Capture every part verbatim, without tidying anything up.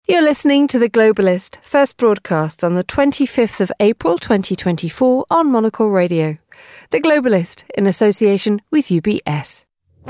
You're listening to The Globalist, first broadcast on the twenty-fifth of April twenty twenty-four on Monocle Radio. The Globalist, in association with U B S.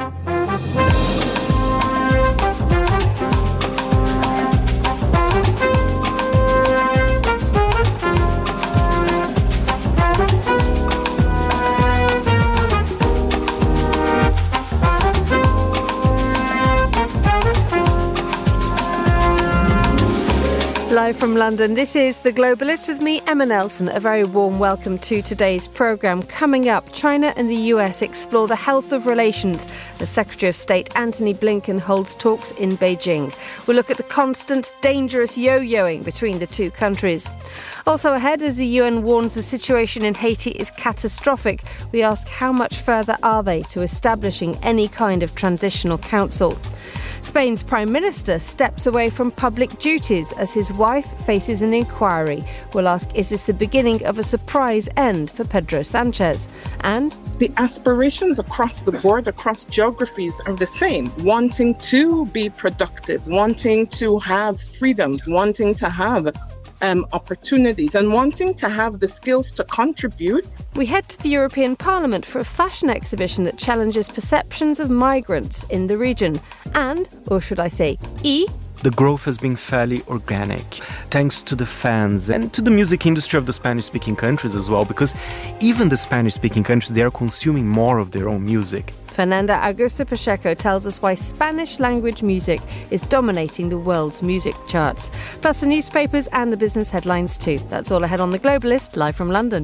Live from London, this is The Globalist with me, Emma Nelson. A very warm welcome to today's programme. Coming up, China and the U S explore the health of relations as Secretary of State Antony Blinken holds talks in Beijing. We'll look at the constant, dangerous yo-yoing between the two countries. Also ahead, as the U N warns the situation in Haiti is catastrophic, we ask how much further are they to establishing any kind of transitional council. Spain's Prime Minister steps away from public duties as his wife faces an inquiry. We'll ask, is this the beginning of a surprise end for Pedro Sanchez? And the aspirations across the board, across geographies are the same. Wanting to be productive, wanting to have freedoms, wanting to have Um, opportunities and wanting to have the skills to contribute. We head to the European Parliament for a fashion exhibition that challenges perceptions of migrants in the region. And, or should I say, E? The growth has been fairly organic, thanks to the fans and to the music industry of the Spanish-speaking countries as well, because even the Spanish-speaking countries, they are consuming more of their own music. Fernanda Augusto Pacheco tells us why Spanish-language music is dominating the world's music charts. Plus the newspapers and the business headlines too. That's all ahead on The Globalist, live from London.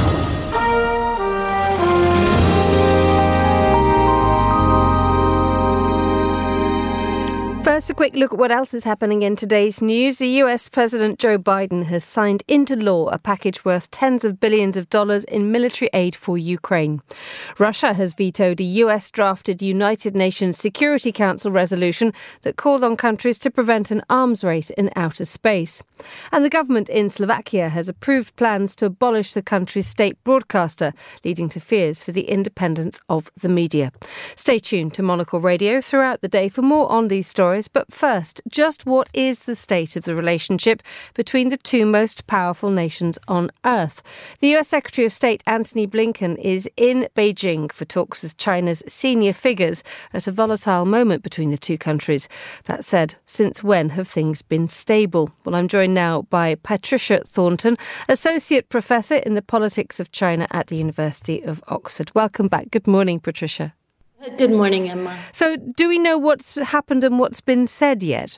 First, a quick look at what else is happening in today's news. The U S President Joe Biden has signed into law a package worth tens of billions of dollars in military aid for Ukraine. Russia has vetoed a U S-drafted United Nations Security Council resolution that called on countries to prevent an arms race in outer space. And the government in Slovakia has approved plans to abolish the country's state broadcaster, leading to fears for the independence of the media. Stay tuned to Monocle Radio throughout the day for more on these stories. But first, just what is the state of the relationship between the two most powerful nations on Earth? The U S Secretary of State Antony Blinken is in Beijing for talks with China's senior figures at a volatile moment between the two countries. That said, since when have things been stable? Well, I'm joined now by Patricia Thornton, Associate Professor in the Politics of China at the University of Oxford. Welcome back. Good morning, Patricia. Good morning, Emma. So do we know what's happened and what's been said yet?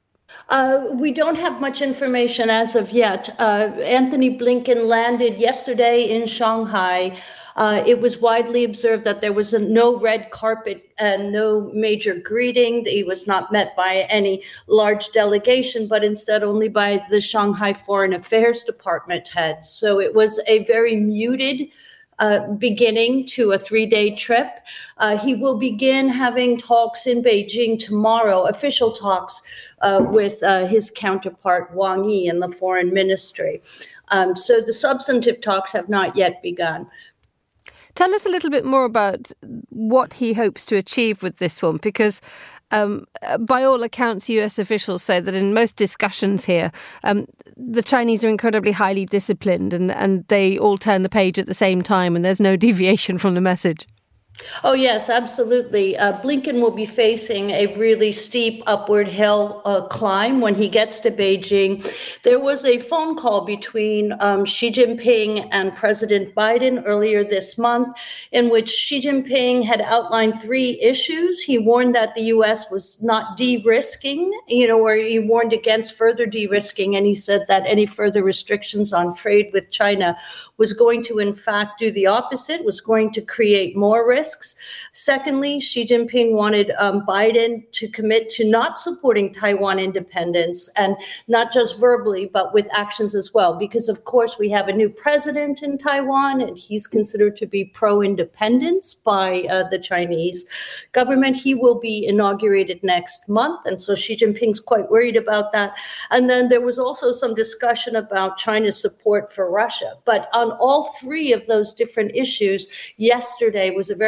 Uh, we don't have much information as of yet. Uh, Antony Blinken landed yesterday in Shanghai. Uh, it was widely observed that there was a, no red carpet and no major greeting. He was not met by any large delegation, but instead only by the Shanghai Foreign Affairs Department heads. So it was a very muted Uh, beginning to a three-day trip. Uh, he will begin having talks in Beijing tomorrow, official talks uh, with uh, his counterpart Wang Yi in the foreign ministry. Um, so the substantive talks have not yet begun. Tell us a little bit more about what he hopes to achieve with this one, because Um, by all accounts, U S officials say that in most discussions here, um, the Chinese are incredibly highly disciplined and, and they all turn the page at the same time and there's no deviation from the message. Oh, yes, absolutely. Uh, Blinken will be facing a really steep upward hill uh, climb when he gets to Beijing. There was a phone call between um, Xi Jinping and President Biden earlier this month in which Xi Jinping had outlined three issues. He warned that the U S was not de-risking, you know, or he warned against further de-risking. And he said that any further restrictions on trade with China was going to, in fact, do the opposite, was going to create more risk. Secondly, Xi Jinping wanted um, Biden to commit to not supporting Taiwan independence, and not just verbally, but with actions as well. Because, of course, we have a new president in Taiwan, and he's considered to be pro-independence by uh, the Chinese government. He will be inaugurated next month, and so Xi Jinping's quite worried about that. And then there was also some discussion about China's support for Russia. But on all three of those different issues, yesterday was a very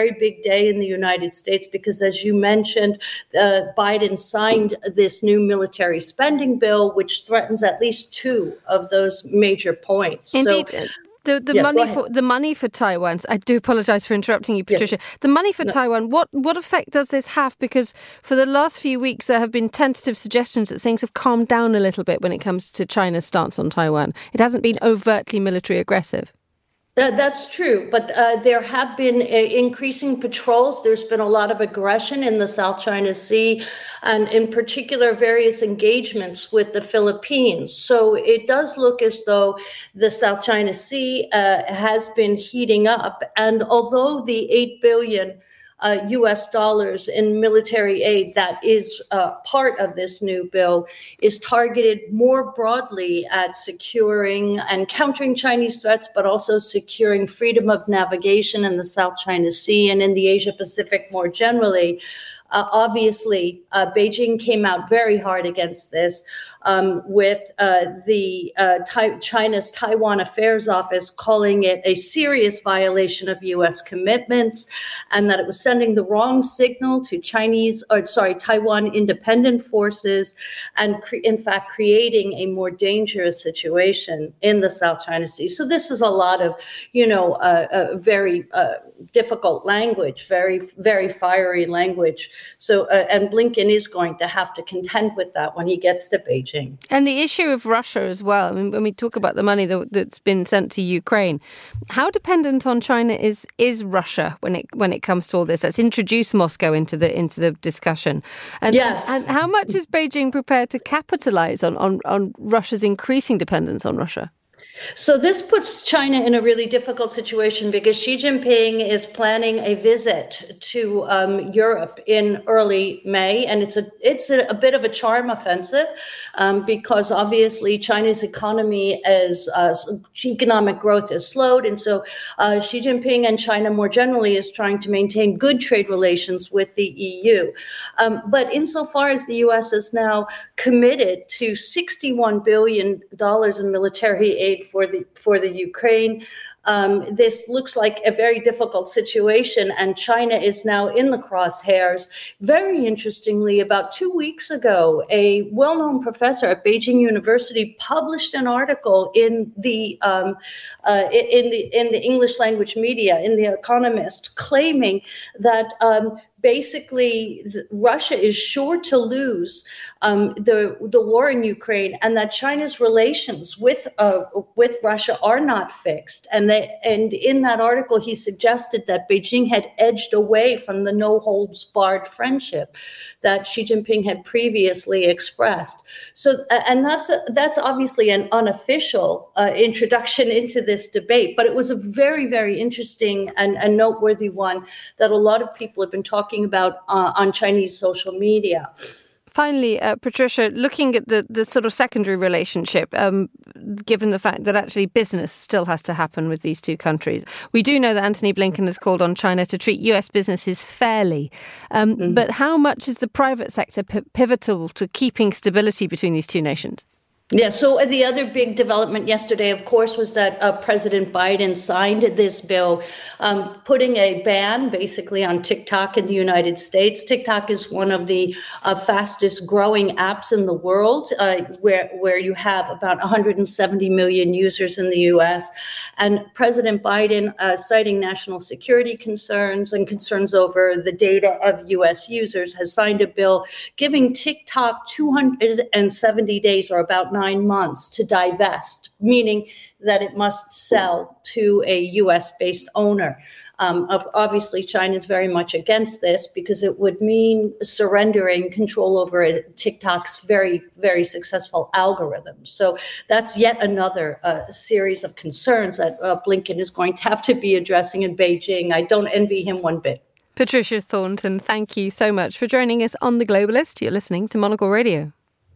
very big day in the United States because, as you mentioned, uh, Biden signed this new military spending bill, which threatens at least two of those major points. Indeed. So, The the yeah, money for the money for Taiwan. I do apologise for interrupting you, Patricia. Yeah. The money for no. Taiwan. What what effect does this have? Because for the last few weeks there have been tentative suggestions that things have calmed down a little bit when it comes to China's stance on Taiwan. It hasn't been overtly military aggressive. Uh, that's true, but uh, there have been uh, increasing patrols. There's been a lot of aggression in the South China Sea, and in particular, various engagements with the Philippines. So it does look as though the South China Sea uh, has been heating up. And although the eight billion dollars Uh, U S dollars in military aid that is uh, part of this new bill is targeted more broadly at securing and countering Chinese threats, but also securing freedom of navigation in the South China Sea and in the Asia Pacific more generally. Uh, obviously, uh, Beijing came out very hard against this, um, with uh, the uh, Tai- China's Taiwan Affairs Office calling it a serious violation of U S commitments, and that it was sending the wrong signal to Chinese, or sorry, Taiwan independent forces, and cre- in fact creating a more dangerous situation in the South China Sea. So this is a lot of, you know, uh, uh, very uh, difficult language, very, very fiery language. So, uh, and Blinken is going to have to contend with that when he gets to Beijing. And the issue of Russia as well. I mean, when we talk about the money that, that's been sent to Ukraine, how dependent on China is is Russia when it when it comes to all this? Let's introduce Moscow into the into the discussion. And, yes. And how much is Beijing prepared to capitalize on, on, on Russia's increasing dependence on Russia? So this puts China in a really difficult situation because Xi Jinping is planning a visit to um, Europe in early May, and it's a it's a, a bit of a charm offensive um, because obviously China's economy is uh, economic growth is slowed, and so uh, Xi Jinping and China more generally is trying to maintain good trade relations with the E U. Um, but insofar as the U S is now committed to sixty-one billion dollars in military aid for the for the Ukraine, um, this looks like a very difficult situation, and China is now in the crosshairs. Very interestingly, about two weeks ago, a well-known professor at Beijing University published an article in the um, uh, in the in the English language media, in The Economist, claiming that um, basically Russia is sure to lose um, the the war in Ukraine, and that China's relations with uh, with Russia are not fixed. And they, and in that article, he suggested that Beijing had edged away from the no holds barred friendship that Xi Jinping had previously expressed. So, and that's a, that's obviously an unofficial uh, introduction into this debate, but it was a very, very interesting and, and noteworthy one that a lot of people have been talking about uh, on Chinese social media. Finally, uh, Patricia, looking at the, the sort of secondary relationship, um, given the fact that actually business still has to happen with these two countries, we do know that Antony Blinken has called on China to treat U S businesses fairly. Um, mm-hmm. But how much is the private sector p- pivotal to keeping stability between these two nations? Yeah, so the other big development yesterday, of course, was that uh, President Biden signed this bill, um, putting a ban basically on TikTok in the United States. TikTok is one of the uh, fastest growing apps in the world, uh, where, where you have about one hundred seventy million users in the U S. And President Biden, uh, citing national security concerns and concerns over the data of U S users, has signed a bill giving TikTok two hundred seventy days, or about nine months, to divest, meaning that it must sell to a U S-based owner. Um, of, obviously, China is very much against this because it would mean surrendering control over TikTok's very, very successful algorithms. So that's yet another uh, series of concerns that uh, Blinken is going to have to be addressing in Beijing. I don't envy him one bit. Patricia Thornton, thank you so much for joining us on The Globalist. You're listening to Monocle Radio.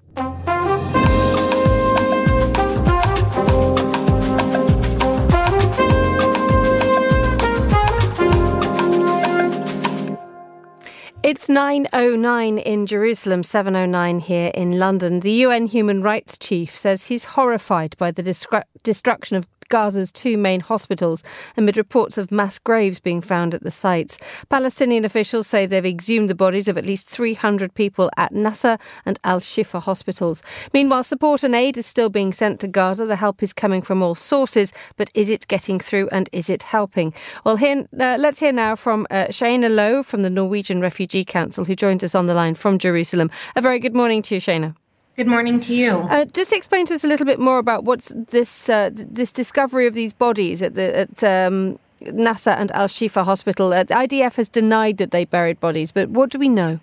It's nine oh nine in Jerusalem, seven oh nine here in London. The U N Human Rights Chief says he's horrified by the destru- destruction of Gaza's two main hospitals amid reports of mass graves being found at the sites. Palestinian officials say they've exhumed the bodies of at least three hundred people at Nasser and Al-Shifa hospitals. Meanwhile, support and aid is still being sent to Gaza. The help is coming from all sources, but is it getting through and is it helping? Well, here, uh, let's hear now from uh, Shayna Lowe from the Norwegian Refugee Council, who joins us on the line from Jerusalem. A very good morning to you, Shayna. Good morning to you. Uh, just explain to us a little bit more about what's this uh, this discovery of these bodies at the at um, Nasser and Al-Shifa hospital. Uh, the I D F has denied that they buried bodies, but what do we know?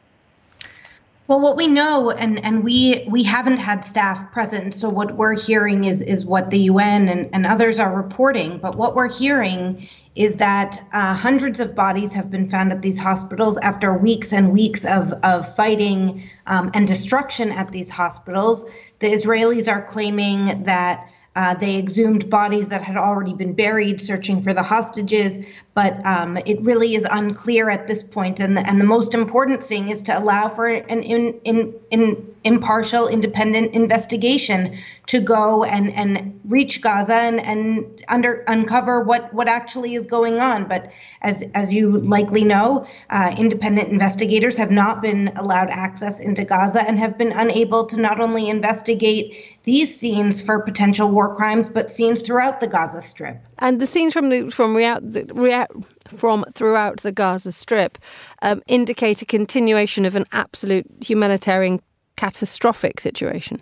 Well, what we know, and, and we we haven't had staff present, so what we're hearing is is what the U N and, and others are reporting. But what we're hearing is that uh, hundreds of bodies have been found at these hospitals after weeks and weeks of, of fighting um, and destruction at these hospitals. The Israelis are claiming that Uh, they exhumed bodies that had already been buried, searching for the hostages, but um, it really is unclear at this point. And the, and the most important thing is to allow for an in, in, in impartial, independent investigation to go and, and reach Gaza and, and under uncover what, what actually is going on. But as as you likely know, uh, independent investigators have not been allowed access into Gaza and have been unable to not only investigate these scenes for potential war crimes, but scenes throughout the Gaza Strip. And the scenes from the from rea- the, rea- from throughout the Gaza Strip um, indicate a continuation of an absolute humanitarian catastrophic situation.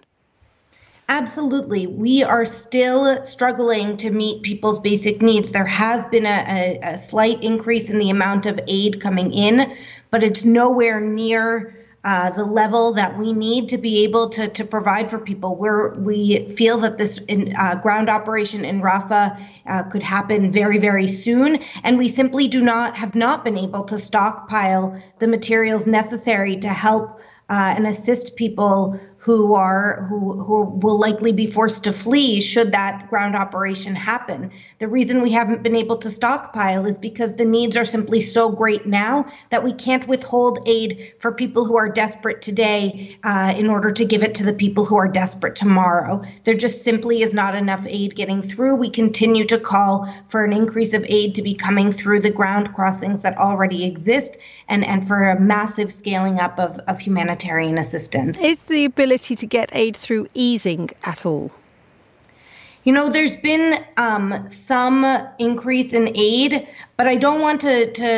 Absolutely. We are still struggling to meet people's basic needs. There has been a, a, a slight increase in the amount of aid coming in, but it's nowhere near Uh, the level that we need to be able to, to provide for people. We're, we feel that this in, uh, ground operation in Rafah uh, could happen very, very soon. And we simply do not have not been able to stockpile the materials necessary to help uh, and assist people who are who who will likely be forced to flee should that ground operation happen. The reason we haven't been able to stockpile is because the needs are simply so great now that we can't withhold aid for people who are desperate today uh, in order to give it to the people who are desperate tomorrow. There just simply is not enough aid getting through. We continue to call for an increase of aid to be coming through the ground crossings that already exist and, and for a massive scaling up of, of humanitarian assistance. Is the ability to get aid through easing at all? You know, there's been um, some increase in aid, but I don't want to to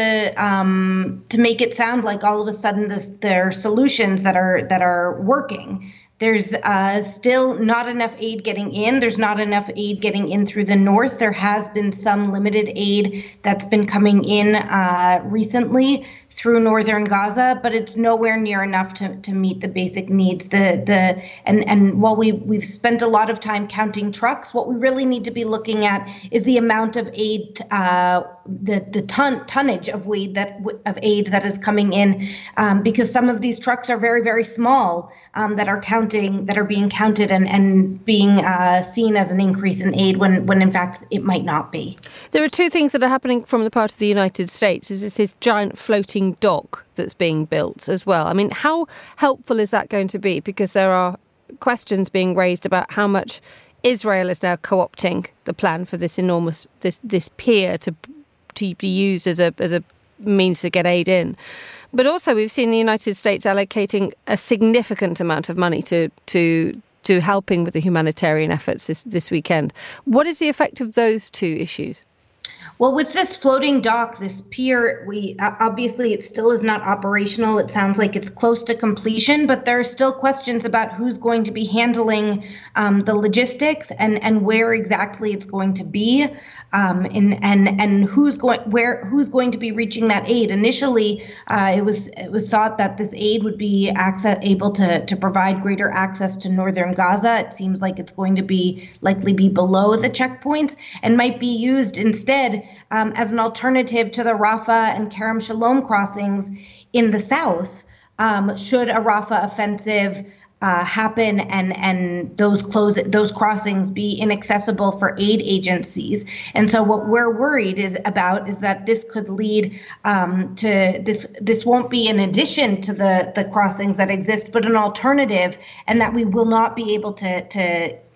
um, to make it sound like all of a sudden this, there are solutions that are that are working. There's uh, still not enough aid getting in. There's not enough aid getting in through the north. There has been some limited aid that's been coming in uh, recently through northern Gaza, but it's nowhere near enough to, to meet the basic needs. The the and and while we we've spent a lot of time counting trucks, what we really need to be looking at is the amount of aid, uh, the the ton tonnage of aid that of aid that is coming in, um, because some of these trucks are very very small um, that are counting that are being counted and and being uh, seen as an increase in aid when when in fact it might not be. There are two things that are happening from the part of the United States. Is this this giant floating dock that's being built as well? I mean, how helpful is that going to be? Because there are questions being raised about how much Israel is now co-opting the plan for this enormous this this pier to to be used as a as a means to get aid in. But also we've seen the United States allocating a significant amount of money to to to helping with the humanitarian efforts this, this weekend. What is the effect of those two issues? Well, with this floating dock, this pier, we obviously it still is not operational. It sounds like it's close to completion, but there are still questions about who's going to be handling um, the logistics and, and where exactly it's going to be, um, and and and who's going where who's going to be reaching that aid. Initially, uh, it was it was thought that this aid would be access, able to to provide greater access to northern Gaza. It seems like it's going to be likely be below the checkpoints and might be used instead Um, as an alternative to the Rafah and Kerem Shalom crossings in the south, um, should a Rafah offensive uh, happen and and those close those crossings be inaccessible for aid agencies. And so what we're worried is about is that this could lead um, to this. This won't be in addition to the the crossings that exist, but an alternative, and that we will not be able to to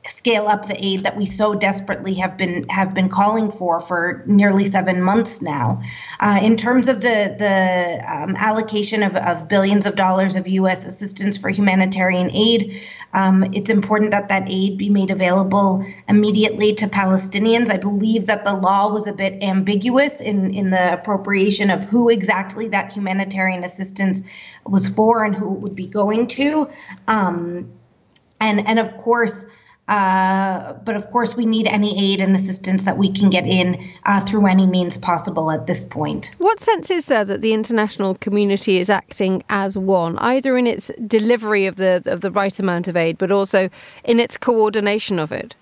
scale up the aid that we so desperately have been have been calling for for nearly seven months now. Uh, in terms of the the um, allocation of, of billions of dollars of U S assistance for humanitarian aid, um, it's important that that aid be made available immediately to Palestinians. I believe that the law was a bit ambiguous in, in the appropriation of who exactly that humanitarian assistance was for and who it would be going to. Um, and, and of course, Uh, but of course, we need any aid and assistance that we can get in uh, through any means possible at this point. What sense is there that the international community is acting as one, either in its delivery of the of the right amount of aid, but also in its coordination of it?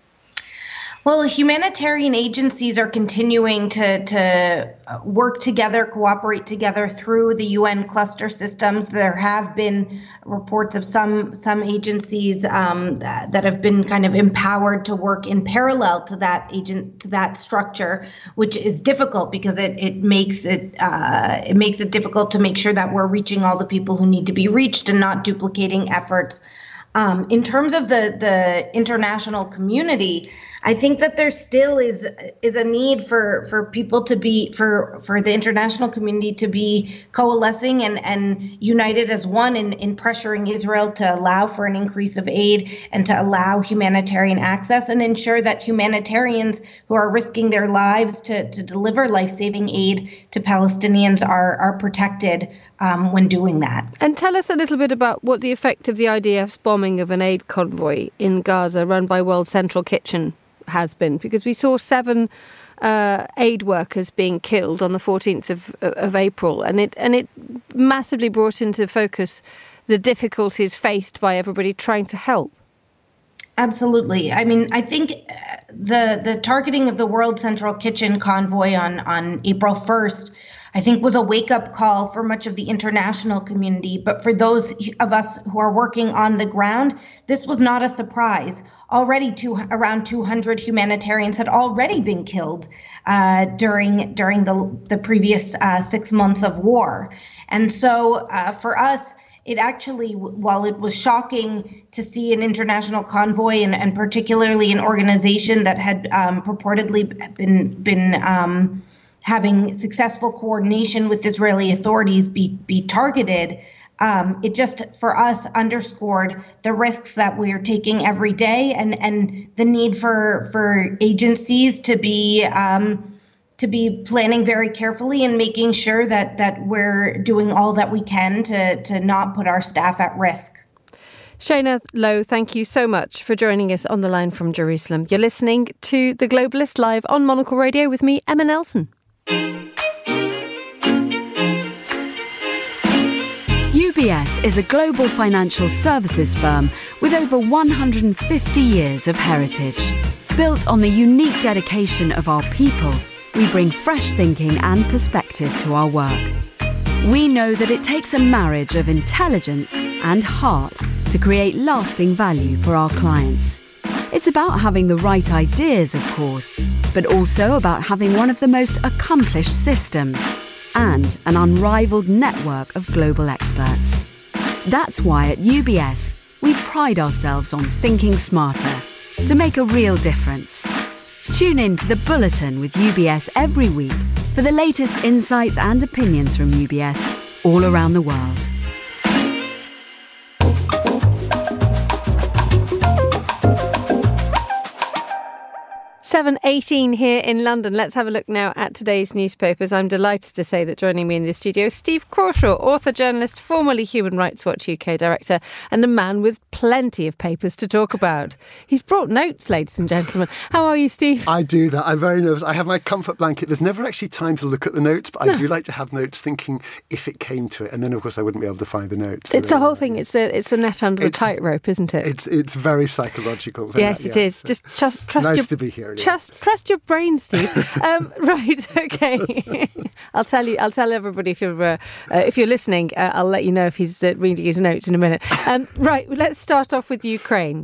Well, humanitarian agencies are continuing to, to work together, cooperate together through the U N cluster systems. There have been reports of some some agencies um, that have been kind of empowered to work in parallel to that agent to that structure, which is difficult because it it makes it uh, it makes it difficult to make sure that we're reaching all the people who need to be reached and not duplicating efforts. Um, in terms of the the international community, I think that there still is is a need for, for people to be for for the international community to be coalescing and, and united as one in, in pressuring Israel to allow for an increase of aid and to allow humanitarian access and ensure that humanitarians who are risking their lives to, to deliver life-saving aid to Palestinians are are protected um, when doing that. And tell us a little bit about what the effect of the I D F's bombing of an aid convoy in Gaza run by World Central Kitchen has been, because we saw seven uh, aid workers being killed on the fourteenth of, of April, and it and it massively brought into focus the difficulties faced by everybody trying to help. Absolutely. I mean, I think the the targeting of the World Central Kitchen convoy on on April first, I think, was a wake-up call for much of the international community. But for those of us who are working on the ground, this was not a surprise. Already two, around two hundred humanitarians had already been killed uh, during during the, the previous uh, six months of war. And so uh, for us, it actually, while it was shocking to see an international convoy and, and particularly an organization that had um, purportedly been been um, having successful coordination with Israeli authorities be, be targeted, um, it just, for us, underscored the risks that we are taking every day and, and the need for for agencies to be um, to be planning very carefully and making sure that that we're doing all that we can to, to not put our staff at risk. Shayna Lowe, thank you so much for joining us on the line from Jerusalem. You're listening to The Globalist live on Monocle Radio with me, Emma Nelson. U B S is a global financial services firm with over one hundred fifty years of heritage. Built on the unique dedication of our people, we bring fresh thinking and perspective to our work. We know that it takes a marriage of intelligence and heart to create lasting value for our clients. It's about having the right ideas, of course, but also about having one of the most accomplished systems and an unrivaled network of global experts. That's why at U B S, we pride ourselves on thinking smarter to make a real difference. Tune in to The Bulletin with U B S every week for the latest insights and opinions from U B S all around the world. seven eighteen here in London. Let's have a look now at today's newspapers. I'm delighted to say that joining me in the studio is Steve Crawshaw, author, journalist, formerly Human Rights Watch U K director, and a man with plenty of papers to talk about. He's brought notes, ladies and gentlemen. How are you, Steve? I do that. I'm very nervous. I have my comfort blanket. There's never actually time to look at the notes, but no. I do like to have notes thinking if it came to it. And then, of course, I wouldn't be able to find the notes. So it's the whole thing. It's the it's the net under the tightrope, isn't it? It's it's very psychological. Yes, that, it yeah. is. So Just trust, trust nice your... to be here. Trust, trust your brain, Steve. um, right, okay. I'll tell you. I'll tell everybody if you're uh, uh, if you're listening. Uh, I'll let you know if he's uh, reading his notes in a minute. Um, right, let's start off with Ukraine.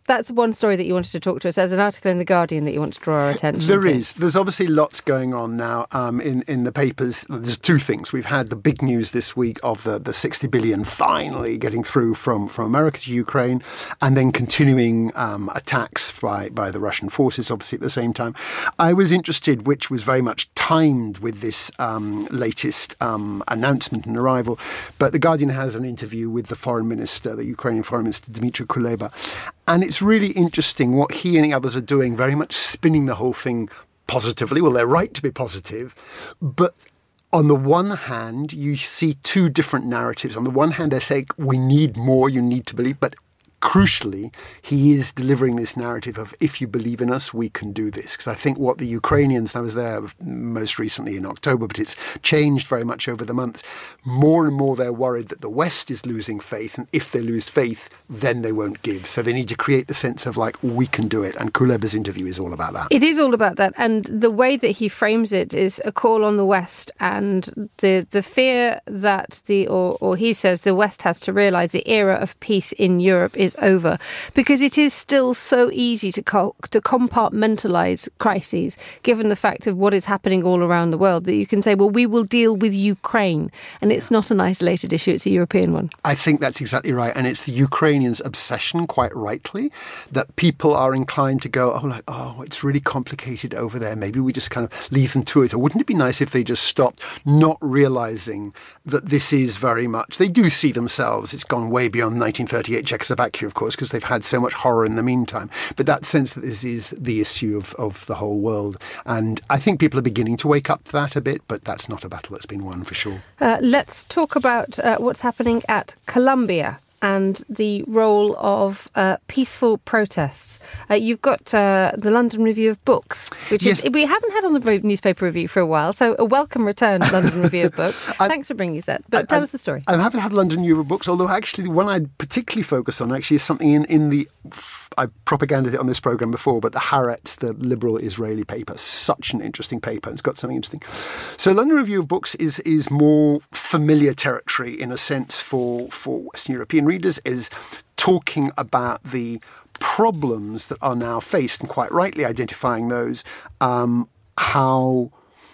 that's one story that you wanted to talk to us. There's an article in The Guardian that you want to draw our attention there to. There is. There's obviously lots going on now um, in, in the papers. There's two things. We've had the big news this week of the, the sixty billion finally getting through from, from America to Ukraine, and then continuing um, attacks by, by the Russian forces, obviously, at the same time. I was interested, which was very much timed with this um, latest um, announcement and arrival, but The Guardian has an interview with the foreign minister, the Ukrainian foreign minister, Dmytro Kuleba, and it's really interesting what he and the others are doing, very much spinning the whole thing positively. Well, they're right to be positive, but on the one hand, you see two different narratives. On the one hand, they're saying, we need more, you need to believe, but crucially, he is delivering this narrative of, if you believe in us, we can do this. Because I think what the Ukrainians, I was there most recently in October, but it's changed very much over the months. More and more they're worried that the West is losing faith. And if they lose faith, then they won't give. So they need to create the sense of like, we can do it. And Kuleba's interview is all about that. It is all about that. And the way that he frames it is a call on the West and the the fear that the, or, or he says the West has to realise the era of peace in Europe is over, because it is still so easy to co- to compartmentalise crises, given the fact of what is happening all around the world, that you can say, well, we will deal with Ukraine, and it's not an isolated issue, it's a European one. I think that's exactly right, and it's the Ukrainians' obsession, quite rightly, that people are inclined to go, oh, like, oh, it's really complicated over there, maybe we just kind of leave them to it, or wouldn't it be nice if they just stopped, not realising that this is very much, they do see themselves, it's gone way beyond nineteen thirty-eight Czechoslovakia, of course, because they've had so much horror in the meantime. But that sense that this is the issue of, of the whole world. And I think people are beginning to wake up to that a bit, but that's not a battle that's been won for sure. Uh, let's talk about uh, what's happening at Columbia and the role of uh, peaceful protests. Uh, you've got uh, the London Review of Books, which yes. is we haven't had on the newspaper review for a while, so a welcome return, London Review of Books. Thanks for bringing us that. But I, tell I, us the story. I'm happy to have London Review of Books, although actually the one I'd particularly focus on actually is something in, in the, I propaganded it on this programme before, but the Haaretz, the liberal Israeli paper, such an interesting paper. It's got something interesting. So London Review of Books is is more familiar territory in a sense for, for Western European readers, is talking about the problems that are now faced, and quite rightly identifying those, um, how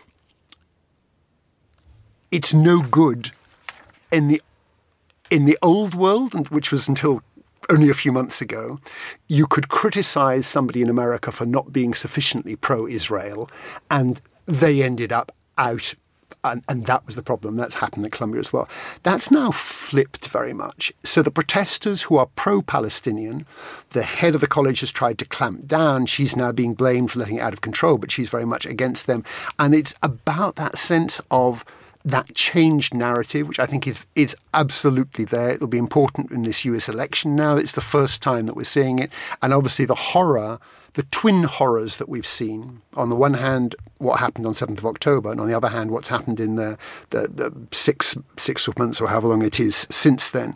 it's no good in the in the old world, which was until only a few months ago, you could criticize somebody in America for not being sufficiently pro-Israel, and they ended up out. And, and that was the problem. That's happened at Columbia as well. That's now flipped very much. So the protesters who are pro-Palestinian, the head of the college has tried to clamp down. She's now being blamed for letting it out of control, but she's very much against them. And it's about that sense of that changed narrative, which I think is is absolutely there. It'll be important in this U S election now. It's the first time that we're seeing it. And obviously the horror, the twin horrors that we've seen. On the one hand, what happened on seventh of October, and on the other hand, what's happened in the, the, the six, six months or however long it is since then,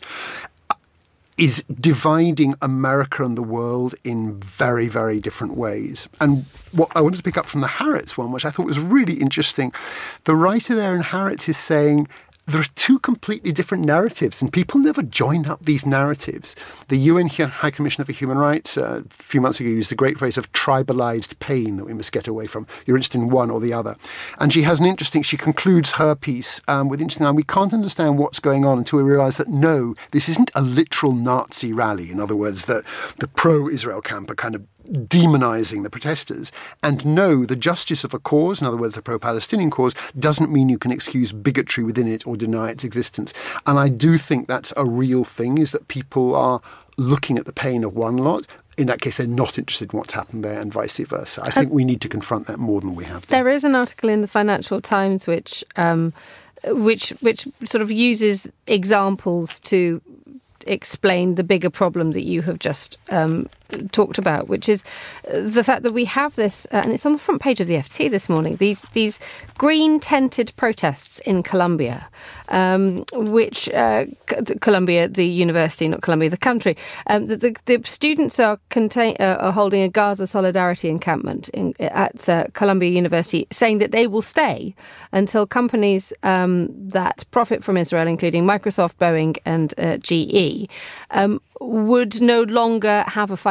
is dividing America and the world in very, very different ways. And what I wanted to pick up from the Haaretz one, which I thought was really interesting, the writer there in Haaretz is saying there are two completely different narratives, and people never join up these narratives. The U N High Commissioner for Human Rights uh, a few months ago used the great phrase of tribalized pain that we must get away from. You're interested in one or the other. And she has an interesting, she concludes her piece um, with interesting, and we can't understand what's going on until we realise that no, this isn't a literal Nazi rally. In other words, that the pro-Israel camp are kind of demonising the protesters. And no, the justice of a cause, in other words, the pro-Palestinian cause, doesn't mean you can excuse bigotry within it or deny its existence. And I do think that's a real thing, is that people are looking at the pain of one lot. In that case, they're not interested in what's happened there, and vice versa. I think we need to confront that more than we have done. There is an article in the Financial Times which um, which which sort of uses examples to explain the bigger problem that you have just um, talked about, which is the fact that we have this, uh, and it's on the front page of the F T this morning, these these green tented protests in Columbia, um, which uh, Columbia, the university, not Columbia, the country, um, the, the, the students are, contain, uh, are holding a Gaza solidarity encampment in, at uh, Columbia University, saying that they will stay until companies um, that profit from Israel, including Microsoft, Boeing and uh, G E, um, would no longer have a financial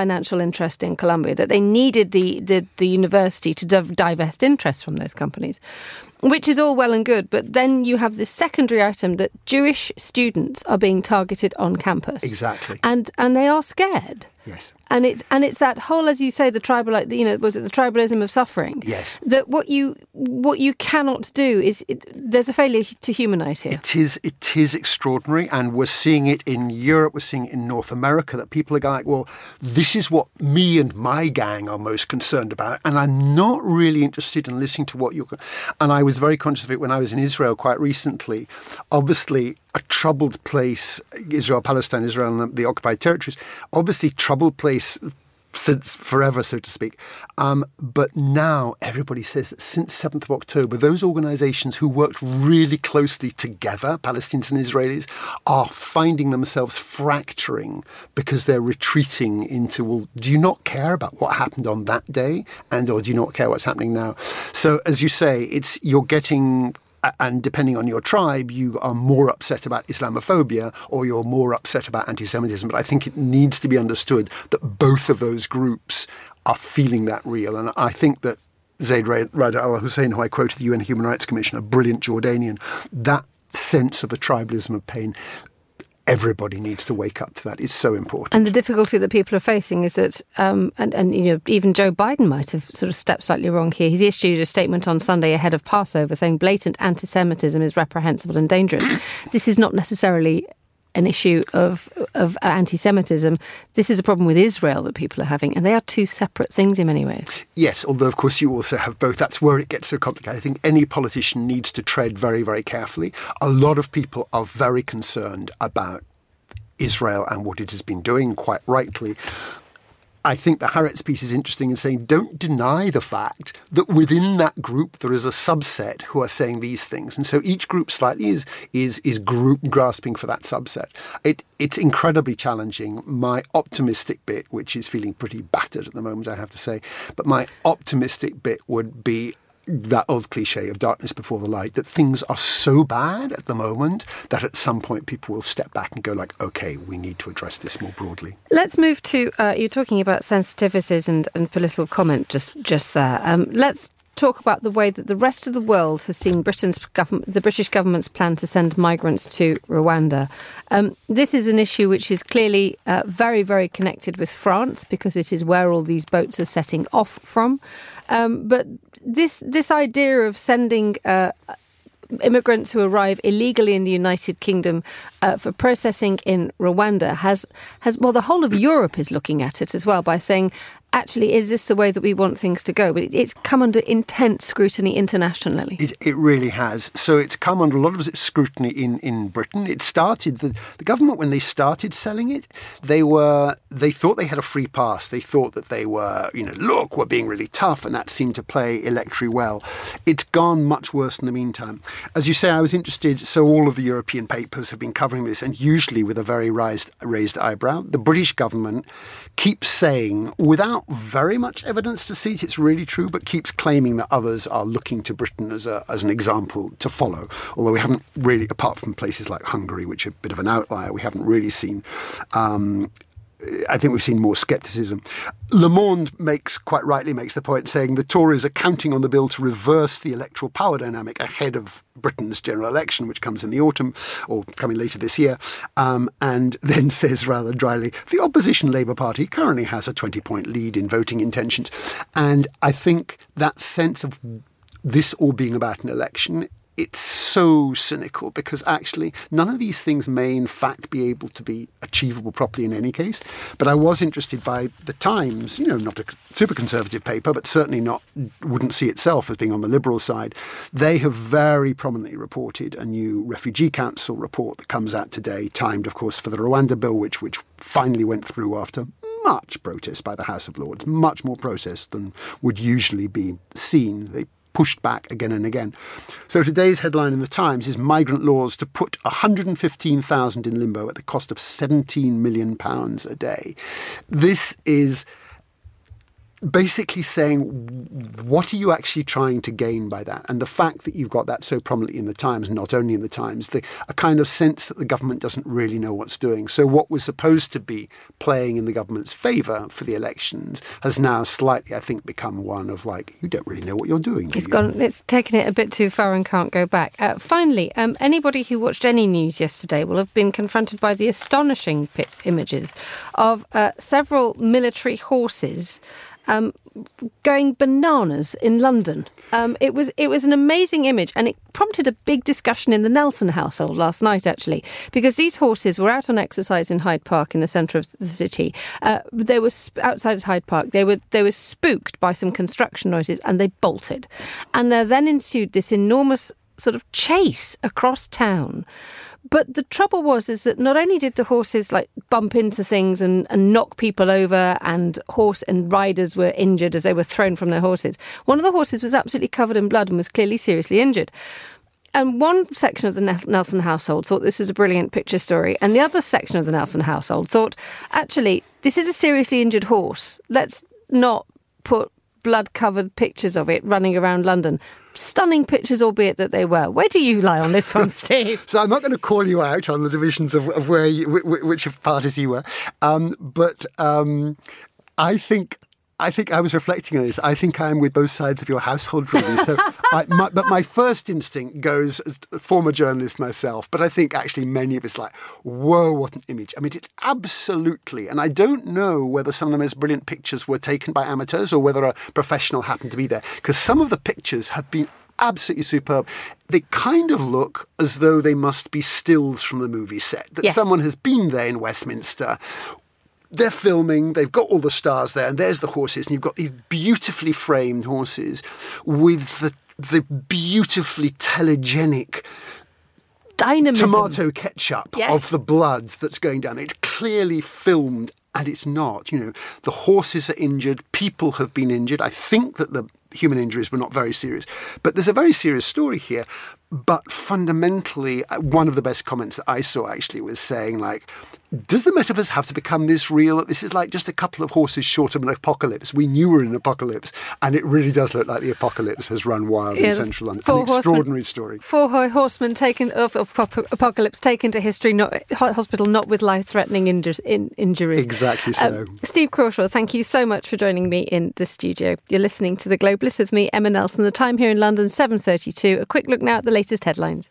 financial interest in Colombia, that they needed the, the, the university to div- divest interest from those companies, which is all well and good. But then you have this secondary item that Jewish students are being targeted on campus. Exactly. And and they are scared. Yes. And it's and it's that whole, as you say, the tribal, you know, was it the tribalism of suffering? Yes. That what you what you cannot do is it, there's a failure to humanise here. It is it is extraordinary, and we're seeing it in Europe. We're seeing it in North America, that people are going like, well, this is what me and my gang are most concerned about, and I'm not really interested in listening to what you're. And I was very conscious of it when I was in Israel quite recently. Obviously, a troubled place, Israel, Palestine, Israel, and the occupied territories. Obviously, troubled place since forever, so to speak. Um, but now everybody says that since seventh of October, those organizations who worked really closely together, Palestinians and Israelis, are finding themselves fracturing because they're retreating into, well, do you not care about what happened on that day? And or do you not care what's happening now? So as you say, it's you're getting... And depending on your tribe, you are more upset about Islamophobia or you're more upset about anti-Semitism. But I think it needs to be understood that both of those groups are feeling that real. And I think that Zaid Ra'ad al-Hussein, who I quoted, the U N Human Rights Commissioner, a brilliant Jordanian, that sense of the tribalism of pain, everybody needs to wake up to that. It's so important. And the difficulty that people are facing is that, um, and, and you know, even Joe Biden might have sort of stepped slightly wrong here. He issued a statement on Sunday ahead of Passover saying blatant anti-Semitism is reprehensible and dangerous. This is not necessarily an issue of of anti-Semitism. This is a problem with Israel that people are having, and they are two separate things in many ways. Yes, although, of course, you also have both. That's where it gets so complicated. I think any politician needs to tread very, very carefully. A lot of people are very concerned about Israel and what it has been doing, quite rightly. I think the Haaretz piece is interesting in saying don't deny the fact that within that group there is a subset who are saying these things. And so each group slightly is is is group grasping for that subset. It It's incredibly challenging. My optimistic bit, which is feeling pretty battered at the moment, I have to say, but my optimistic bit would be that old cliche of darkness before the light, that things are so bad at the moment that at some point people will step back and go like, okay, we need to address this more broadly. Let's move to, uh, you're talking about sensitivities and, and political comment just, just there. Um, let's talk about the way that the rest of the world has seen Britain's government, the British government's plan to send migrants to Rwanda. Um, this is an issue which is clearly uh, very, very connected with France because it is where all these boats are setting off from. Um, but this this idea of sending uh, immigrants who arrive illegally in the United Kingdom uh, for processing in Rwanda has, has, well, the whole of Europe is looking at it as well by saying, actually, is this the way that we want things to go? But it, it's come under intense scrutiny internationally. It, it really has. So it's come under a lot of scrutiny in, in Britain. It started, the, the government, when they started selling it, they were, they thought they had a free pass. They thought that they were, you know, look, we're being really tough, and that seemed to play electorally well. It's gone much worse in the meantime. As you say, I was interested, so all of the European papers have been covering this, and usually with a very raised, raised eyebrow. The British government keeps saying, without very much evidence to see it, it's really true, but keeps claiming that others are looking to Britain as a as an example to follow. Although we haven't really, apart from places like Hungary, which are a bit of an outlier, we haven't really seen um, I think we've seen more scepticism. Le Monde makes, quite rightly makes the point, saying the Tories are counting on the bill to reverse the electoral power dynamic ahead of Britain's general election, which comes in the autumn, or coming later this year, um, and then says rather dryly, the opposition Labour Party currently has a twenty-point lead in voting intentions. And I think that sense of this all being about an election, it's so cynical because actually none of these things may in fact be able to be achievable properly in any case. But I was interested by the Times, you know, not a super conservative paper, but certainly not, wouldn't see itself as being on the liberal side. They have very prominently reported a new Refugee Council report that comes out today, timed, of course, for the Rwanda bill, which which finally went through after much protest by the House of Lords, much more protest than would usually be seen. They pushed back again and again. So today's headline in the Times is migrant laws to put one hundred fifteen thousand in limbo at the cost of seventeen million pounds a day. This is basically saying, what are you actually trying to gain by that? And the fact that you've got that so prominently in the Times, not only in the Times, the, a kind of sense that the government doesn't really know what's doing. So what was supposed to be playing in the government's favour for the elections has now slightly, I think, become one of like, you don't really know what you're doing. Do it's you? gone. It's taken it a bit too far and can't go back. Uh, finally, um, anybody who watched any news yesterday will have been confronted by the astonishing pi- images of uh, several military horses Um, going bananas in London. Um, it was it was an amazing image, and it prompted a big discussion in the Nelson household last night, actually, because these horses were out on exercise in Hyde Park in the centre of the city. Uh, they were sp- outside Hyde Park. They were they were spooked by some construction noises, and they bolted. And there then ensued this enormous sort of chase across town. But the trouble was is that not only did the horses like bump into things and, and knock people over, and horse and riders were injured as they were thrown from their horses. One of the horses was absolutely covered in blood and was clearly seriously injured. And one section of the Nelson household thought this was a brilliant picture story, and the other section of the Nelson household thought, actually, this is a seriously injured horse. Let's not put blood-covered pictures of it running around London. Stunning pictures, albeit that they were. Where do you lie on this one, Steve? So I'm not going to call you out on the divisions of, of where you, w- which parties you were, um, but um, I think I think I was reflecting on this. I think I'm with both sides of your household, really. So, I, my, but my first instinct goes, former journalist myself, but I think actually many of us like, whoa, what an image. I mean, it absolutely, and I don't know whether some of the most brilliant pictures were taken by amateurs or whether a professional happened to be there, because some of the pictures have been absolutely superb. They kind of look as though they must be stills from the movie set, that yes. someone has been there in Westminster. They're filming, they've got all the stars there, and there's the horses, and you've got these beautifully framed horses with the, the beautifully telegenic dynamism, tomato ketchup yes. of the blood that's going down. It's clearly filmed, and it's not. You know, the horses are injured, people have been injured. I think that the human injuries were not very serious. But there's a very serious story here. But fundamentally, one of the best comments that I saw actually was saying, like, does the metaverse have to become this real? This is like just a couple of horses short of an apocalypse. We knew we were in an apocalypse, and it really does look like the apocalypse has run wild yeah, in central London. An extraordinary story. Four horsemen taken of, of apocalypse taken to history, not hospital, not with life-threatening injur- in, injuries. Exactly so. Um, Steve Crawshaw, thank you so much for joining me in the studio. You're listening to The Globalist with me, Emma Nelson. The time here in London, seven thirty-two. A quick look now at the latest headlines.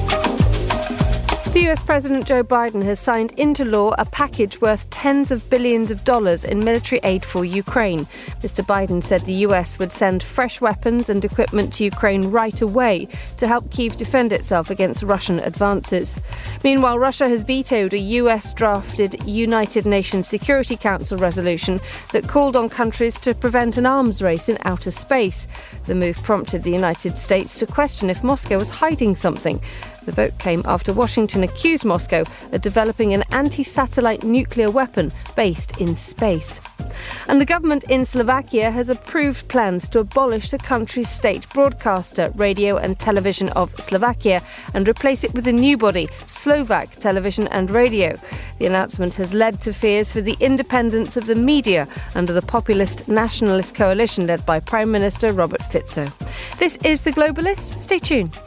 The U S President Joe Biden has signed into law a package worth tens of billions of dollars in military aid for Ukraine. Mister Biden said the U S would send fresh weapons and equipment to Ukraine right away to help Kyiv defend itself against Russian advances. Meanwhile, Russia has vetoed a U S-drafted United Nations Security Council resolution that called on countries to prevent an arms race in outer space. The move prompted the United States to question if Moscow was hiding something. The vote came after Washington accused Moscow of developing an anti-satellite nuclear weapon based in space. And the government in Slovakia has approved plans to abolish the country's state broadcaster, Radio and Television of Slovakia, and replace it with a new body, Slovak Television and Radio. The announcement has led to fears for the independence of the media under the populist nationalist coalition led by Prime Minister Robert Fico. This is The Globalist. Stay tuned.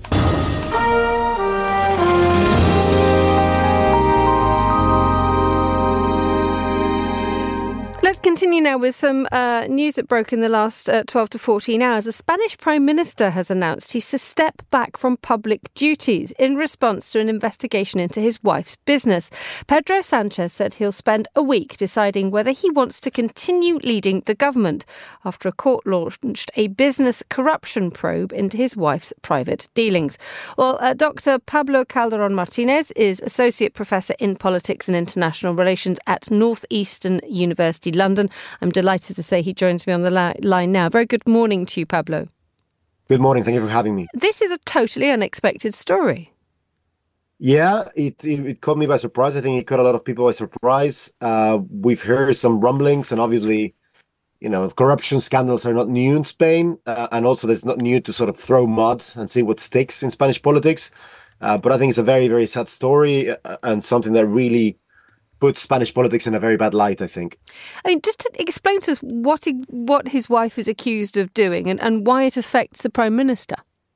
Let's continue now with some uh, news that broke in the last uh, twelve to fourteen hours. A Spanish Prime Minister has announced he's to step back from public duties in response to an investigation into his wife's business. Pedro Sanchez said he'll spend a week deciding whether he wants to continue leading the government after a court launched a business corruption probe into his wife's private dealings. Well, uh, Doctor Pablo Calderón Martínez is Associate Professor in Politics and International Relations at Northeastern University London. I'm delighted to say he joins me on the li- line now. Very good morning to you, Pablo. Good morning. Thank you for having me. This is a totally unexpected story. Yeah, it, it, it caught me by surprise. I think it caught a lot of people by surprise. Uh, we've heard some rumblings, and obviously, you know, corruption scandals are not new in Spain. Uh, and also, it's not new to sort of throw mud and see what sticks in Spanish politics. Uh, but I think it's a very, very sad story uh, and something that really put Spanish politics in a very bad light, I think. I mean, just to explain to us what he, what his wife is accused of doing and, and why it affects the Prime Minister.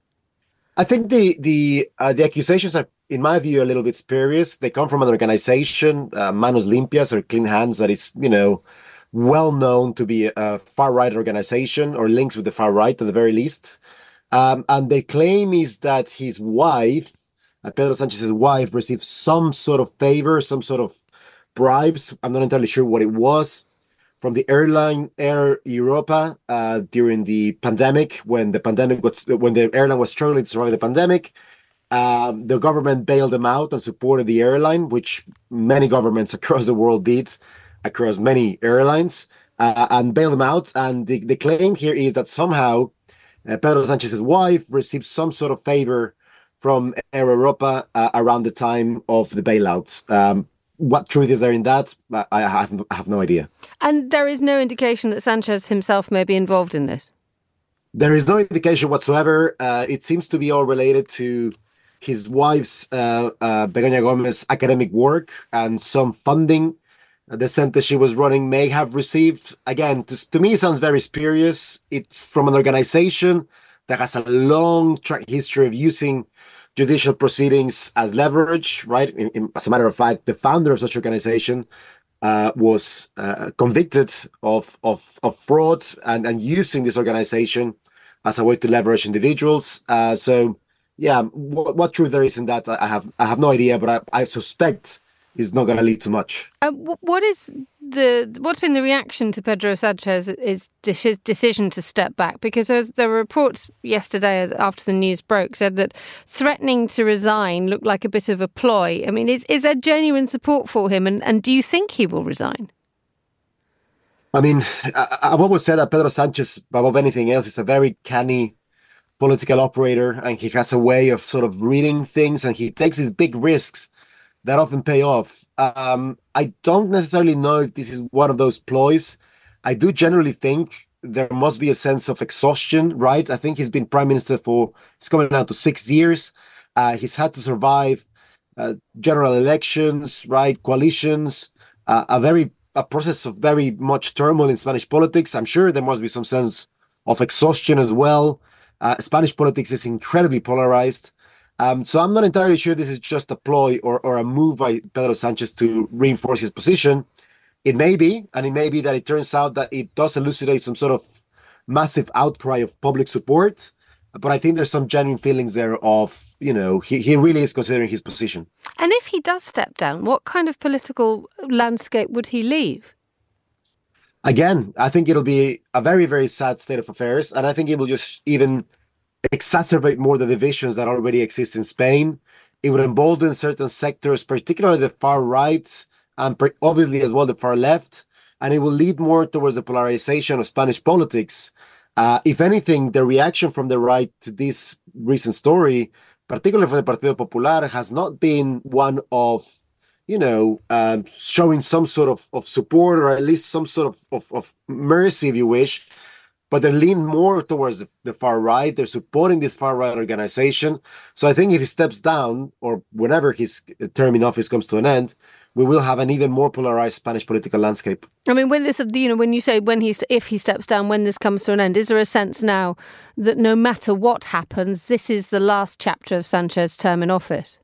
I think the the uh, the accusations are, in my view, a little bit spurious. They come from an organization, uh, Manos Limpias, or Clean Hands, that is, you know, well known to be a far-right organization, or links with the far right at the very least. Um, and their claim is that his wife, uh, Pedro Sanchez's wife, received some sort of favor, some sort of bribes. I'm not entirely sure what it was, from the airline Air Europa uh, during the pandemic, when the pandemic was when the airline was struggling to survive the pandemic. Um, the government bailed them out and supported the airline, which many governments across the world did, across many airlines, uh, and bailed them out. And the, the claim here is that somehow uh, Pedro Sanchez's wife received some sort of favor from Air Europa uh, around the time of the bailout. Um, What truth is there in that? I have, I have no idea. And there is no indication that Sanchez himself may be involved in this? There is no indication whatsoever. Uh, it seems to be all related to his wife's, uh, uh, Begoña Gómez, academic work and some funding the center she was running may have received. Again, to, to me, it sounds very spurious. It's from an organization that has a long track history of using judicial proceedings as leverage, right? In, in, as a matter of fact, the founder of such organization uh, was uh, convicted of of, of fraud and, and using this organization as a way to leverage individuals. Uh, so, yeah, what, what truth there is in that, I have I have no idea, but I, I suspect is not going to lead to much. Uh, what is the what's been the reaction to Pedro Sanchez's decision to step back? Because there, was, there were reports yesterday after the news broke said that threatening to resign looked like a bit of a ploy. I mean, is is there genuine support for him, and, and do you think he will resign? I mean, I, I've always said that Pedro Sanchez, above anything else, is a very canny political operator, and he has a way of sort of reading things, and he takes these big risks that often pay off. Um, I don't necessarily know if this is one of those ploys. I do generally think there must be a sense of exhaustion, right? I think he's been prime minister for, it's coming out to six years. Uh, he's had to survive uh, general elections, right? Coalitions, uh, a very, a process of very much turmoil in Spanish politics. I'm sure there must be some sense of exhaustion as well. Uh, Spanish politics is incredibly polarized. Um, so I'm not entirely sure this is just a ploy or, or a move by Pedro Sanchez to reinforce his position. It may be, and it may be that it turns out that it does elucidate some sort of massive outcry of public support. But I think there's some genuine feelings there of, you know, he, he really is considering his position. And if he does step down, what kind of political landscape would he leave? Again, I think it'll be a very, very sad state of affairs. And I think it will just even exacerbate more the divisions that already exist in Spain. It would embolden certain sectors, particularly the far right, and obviously as well the far left, and it will lead more towards the polarization of Spanish politics. Uh, if anything, the reaction from the right to this recent story, particularly for the Partido Popular, has not been one of, you know, um, showing some sort of, of support, or at least some sort of, of, of mercy, if you wish. But they lean more towards the, the far right. They're supporting this far right organization. So I think if he steps down, or whenever his term in office comes to an end, we will have an even more polarized Spanish political landscape. I mean, when this, you know, when you say when he, if he steps down, when this comes to an end, is there a sense now that no matter what happens, this is the last chapter of Sanchez's term in office?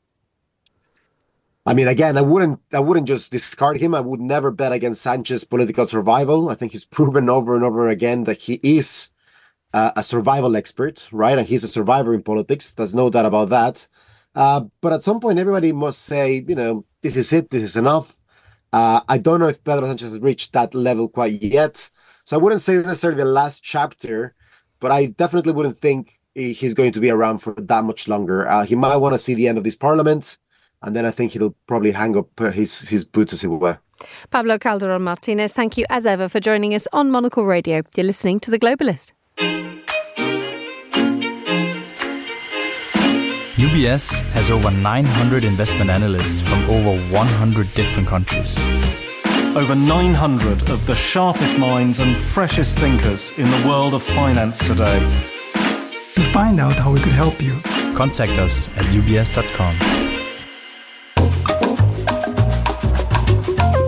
I mean, again, I wouldn't I wouldn't just discard him. I would never bet against Sanchez's political survival. I think he's proven over and over again that he is uh, a survival expert, right? And he's a survivor in politics. There's no doubt about that. Uh, but at some point, everybody must say, you know, this is it. This is enough. Uh, I don't know if Pedro Sanchez has reached that level quite yet. So I wouldn't say necessarily the last chapter, but I definitely wouldn't think he's going to be around for that much longer. Uh, he might want to see the end of this parliament. And then I think he'll probably hang up his, his boots, as it were. Pablo Calderon Martinez, thank you as ever for joining us on Monocle Radio. You're listening to The Globalist. U B S has over nine hundred investment analysts from over one hundred different countries. Over nine hundred of the sharpest minds and freshest thinkers in the world of finance today. To find out how we could help you, contact us at U B S dot com.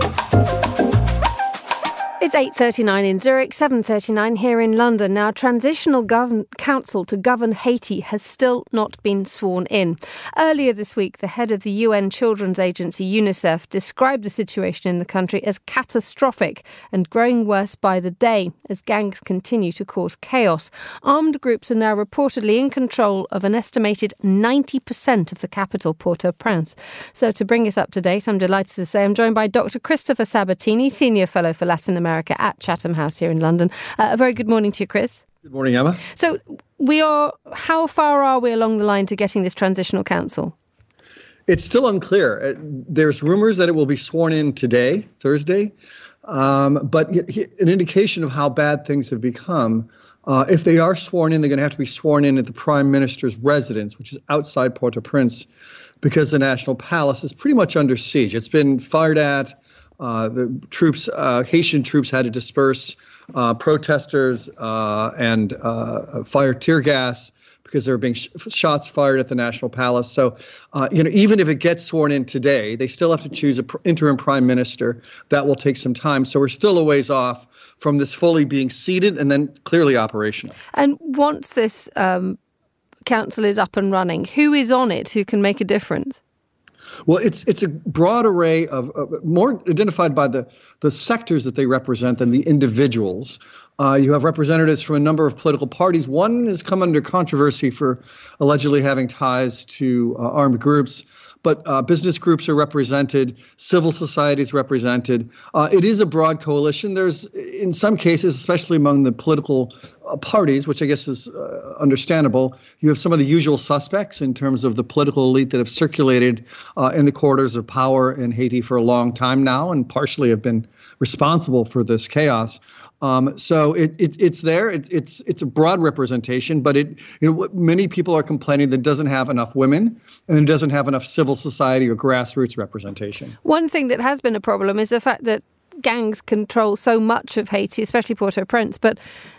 It's eight thirty-nine in Zurich, seven thirty-nine here in London. Now, a transitional govern- council to govern Haiti has still not been sworn in. Earlier this week, the head of the U N children's agency UNICEF described the situation in the country as catastrophic and growing worse by the day as gangs continue to cause chaos. Armed groups are now reportedly in control of an estimated ninety percent of the capital, Port-au-Prince. So to bring us up to date, I'm delighted to say I'm joined by Doctor Christopher Sabatini, Senior Fellow for Latin America at Chatham House here in London. Uh, a very good morning to you, Chris. Good morning, Emma. So we are, how far are we along the line to getting this transitional council? It's still unclear. There's rumors that it will be sworn in today, Thursday, um, but an indication of how bad things have become. Uh, if they are sworn in, they're going to have to be sworn in at the Prime Minister's residence, which is outside Port-au-Prince, because the National Palace is pretty much under siege. It's been fired at. Uh, the troops, uh, Haitian troops had to disperse uh, protesters uh, and uh, fire tear gas because there were being sh- shots fired at the National Palace. So, uh, you know, even if it gets sworn in today, they still have to choose an pr- interim prime minister. That will take some time. So we're still a ways off from this fully being seated and then clearly operational. And once this um, council is up and running, who is on it who can make a difference? Well, it's it's a broad array of uh, more identified by the, the sectors that they represent than the individuals. Uh, you have representatives from a number of political parties. One has come under controversy for allegedly having ties to uh, armed groups. But uh, business groups are represented, civil society is represented. Uh, it is a broad coalition. There's, in some cases, especially among the political uh, parties, which I guess is uh, understandable, you have some of the usual suspects in terms of the political elite that have circulated uh, in the corridors of power in Haiti for a long time now and partially have been responsible for this chaos. Um, so it, it, it's there. It, it's it's a broad representation, but it you know many people are complaining that it doesn't have enough women and it doesn't have enough civil society or grassroots representation. One thing that has been a problem is the fact that gangs control so much of Haiti, especially Port-au-Prince. But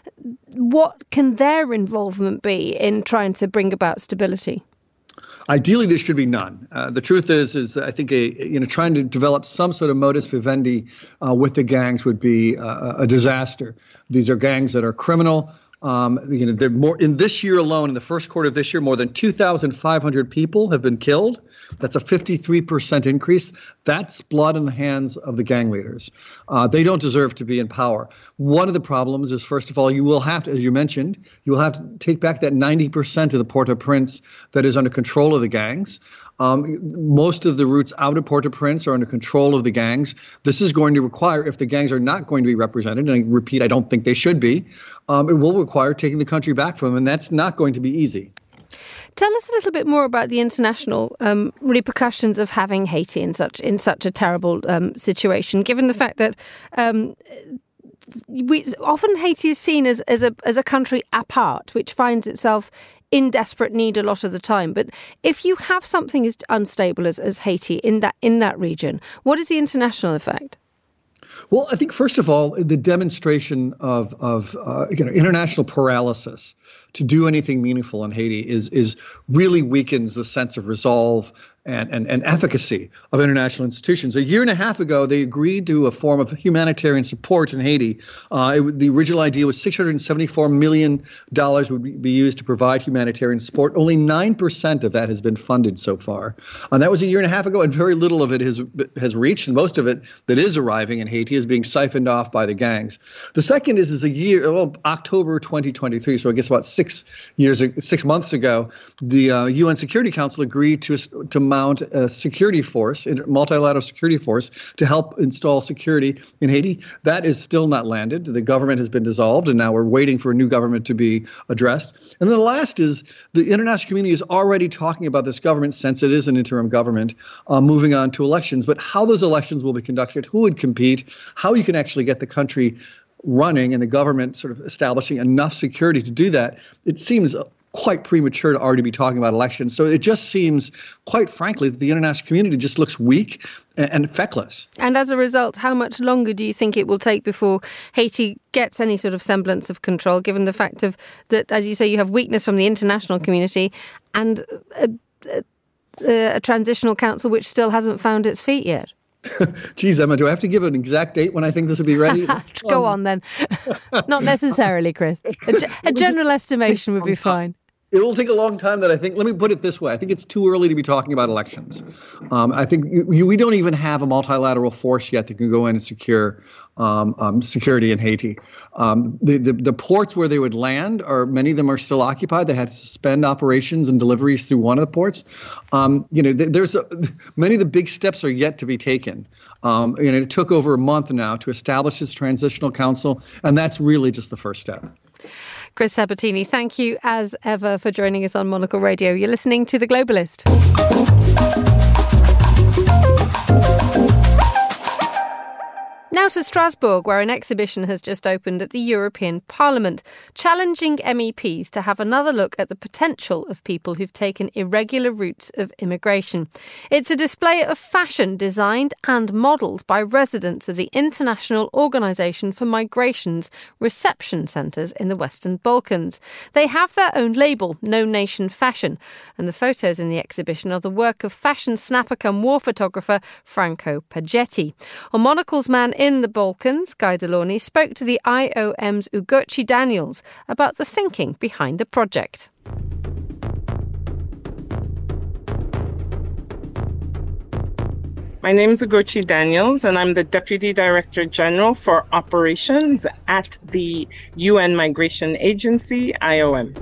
what can their involvement be in trying to bring about stability? Ideally, there should be none. Uh, the truth is, is that I think a you know trying to develop some sort of modus vivendi uh, with the gangs would be uh, a disaster. These are gangs that are criminal. Um, you know, they're more in this year alone. In the first quarter of this year, more than two thousand five hundred people have been killed. That's a fifty-three percent increase. That's blood in the hands of the gang leaders. Uh, they don't deserve to be in power. One of the problems is, first of all, you will have to, as you mentioned, you will have to take back that ninety percent of the Port-au-Prince that is under control of the gangs. Um, most of the routes out of Port-au-Prince are under control of the gangs. This is going to require, if the gangs are not going to be represented, and I repeat, I don't think they should be, um, it will require taking the country back from them, and that's not going to be easy. Tell us a little bit more about the international um, repercussions of having Haiti in such in such a terrible um, situation, given the fact that um, we often Haiti is seen as, as a as a country apart, which finds itself in desperate need a lot of the time. But if you have something as unstable as, as Haiti in that in that region, what is the international effect? Well, I think, first of all, the demonstration of, of uh, you know, international paralysis to do anything meaningful in Haiti is is really weakens the sense of resolve and, and, and efficacy of international institutions. A year and a half ago, they agreed to a form of humanitarian support in Haiti. Uh, it, the original idea was six hundred seventy-four million dollars would be used to provide humanitarian support. Only nine percent of that has been funded so far. And that was a year and a half ago, and very little of it has, has reached, and most of it that is arriving in Haiti is being siphoned off by the gangs. The second is, is a year, well, October twenty twenty-three, so I guess about six years, six months ago, the uh, U N Security Council agreed to to mount a security force, a multilateral security force, to help install security in Haiti. That is still not landed. The government has been dissolved, and now we're waiting for a new government to be addressed. And then the last is the international community is already talking about this government, since it is an interim government, uh, moving on to elections. But how those elections will be conducted, who would compete, how you can actually get the country running and the government sort of establishing enough security to do that, it seems quite premature to already be talking about elections. So it just seems, quite frankly, that the international community just looks weak and, and feckless. And as a result, how much longer do you think it will take before Haiti gets any sort of semblance of control, given the fact of that, as you say, you have weakness from the international community and a, a, a transitional council which still hasn't found its feet yet? Geez, Emma, do I have to give an exact date when I think this will be ready? Go on then. Not necessarily, Chris. A, a general estimation would be fine. It will take a long time that I think, let me put it this way. I think it's too early to be talking about elections. Um, I think you, we don't even have a multilateral force yet that can go in and secure um, um, security in Haiti. Um, the, the, the ports where they would land, are many of them are still occupied. They had to suspend operations and deliveries through one of the ports. Um, you know, there's a, many of the big steps are yet to be taken. Um, and it took over a month now to establish this transitional council, and that's really just the first step. Chris Sabatini, thank you as ever for joining us on Monocle Radio. You're listening to The Globalist. Now to Strasbourg, where an exhibition has just opened at the European Parliament, challenging M E Ps to have another look at the potential of people who've taken irregular routes of immigration. It's a display of fashion designed and modelled by residents of the International Organisation for Migration's reception centres in the Western Balkans. They have their own label, No Nation Fashion, and the photos in the exhibition are the work of fashion snapper cum war photographer Franco Pagetti. On Monocle's Man in the Balkans, Guy Delaunay spoke to the I O M's Ugochi Daniels about the thinking behind the project. My name is Ugochi Daniels, and I'm the Deputy Director General for Operations at the U N Migration Agency, I O M.